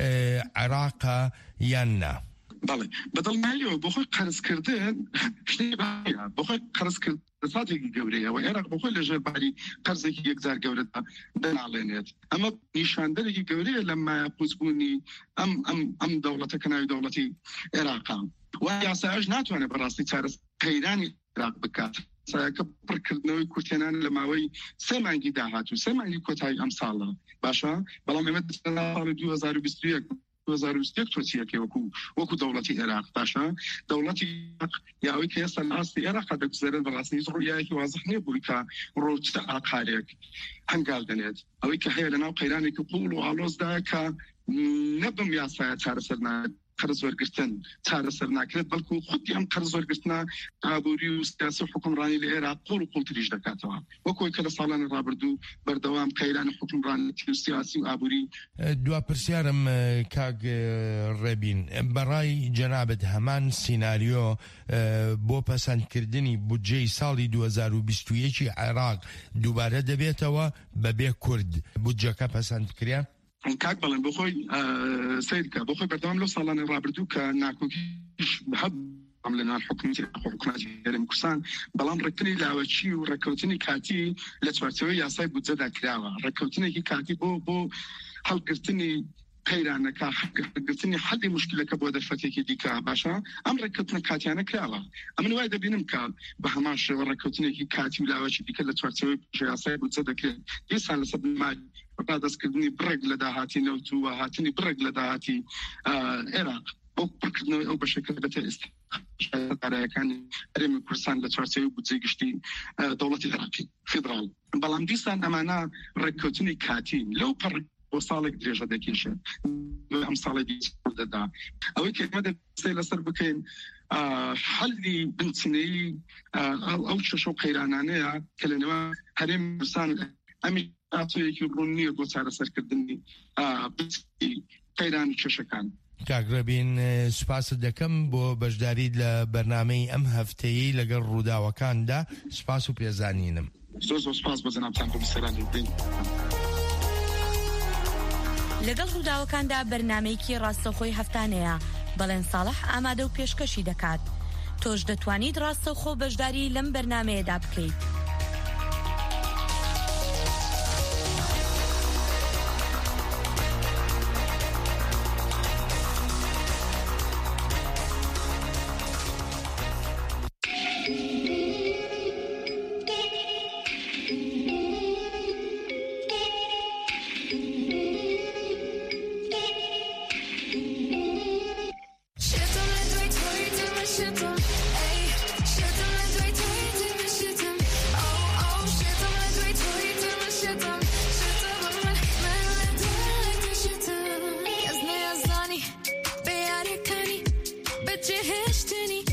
عراق یا نه بله بدل مالیو بخوای قرض کردن شنی باید بخوای قرض کردن صادقی گوریه و عراق بخوای لجر باری قرضی که یک زار گوره دن علینیت اما نشاندنی گوریه لما پوزبونی ام ام ام دولت کنای دولتی عراق و یاساج ناتوانه براستی چارس قیرانی عراق بکات سایکه پرکردنوی کورتینان لماوی سمانگی داهاتو سمانگی کوتای امساله باشا بلام امد سال دو هزار و بیست و یک دو هزار و بیست و یک توصیه که وکو وکو دولتی عراق باشا دولتی یاوی که اصلا اصلی عراق دکتر براستی رویایی که واضح نیبوی که روچ آخریک هنگال دنیت اوی که حیل ناو قیرانی که قول و علوز دا که نبم یاسای چارسرنا قرض ورگرتن چارسر نکرد بلکو خودی هم قرض ورگرتنا عبوری و سیاسی حکمرانی لعراق قول و قول تریج دکاتوا وکوی که سالان رابردو بردوام قیران حکمرانی سیاسی و عبوری دو پرسیارم کاگ ربین برای جنابت همان سیناریو بو پسند کردنی بودجه سالی دو هزار و بیست و یک عراق دوباره دبیتوا ببه کرد بودجه که پسند کریا کاک بلن بخوی سید که بخوی بردوام لو سالان رابردو که ناکوکیش بحب عملنا الحكومة حكومة هرم كردستان بلام ركني لاوچی و ركوتني كاتي لتوارتوي ياساي بودجه كراوا ركوتني كاتي بو بو حل قرتني قيرانا كا قرتني حل مشكله كبود فتيكي ديكا باشا ام ركوتنا كاتي انا كراوا ام نوايد بينم كا بهماش ركوتني كاتي لاوچی ديكا لتوارتوي ياساي بودجه كرا يسال لسب ما بعد اسكدني برق لداهاتي نوتو هاتني برق لداهاتي عراق او بركنو او بشكل بتاست على كان ريم كردستان لتوارتي بوزيغشتي دولة العراقي فيدرال بلام ديسان امانا ركوتني كاتين لو بر وصالك درجه دكيشه امثال دي دا او كلمه سيل سربكين حل بنتني او شو قيرانانه كلمه هرم كردستان امي اتوي كيروني بو صار سركدني بنتي قيران ششكان کاگربین سپاس دەکەم بۆ بەشداری لە بەرنامەی ئەم هەفتەیەی لەگەڵ ڕووداوەکاندا سپاس و پێزانینم زۆر زۆر سپاس بۆ جەنابتان بۆ سەرانگرتن لەگەڵ ڕووداوەکاندا بەرنامەیەکی ڕاستەوخۆی هەفتانەیە بەڵێن ساڵح ئامادە و پێشکەشی دەکات تۆش دەتوانیت ڕاستەوخۆ بەشداری لەم بەرنامەیەدا بکەیت But you hashtag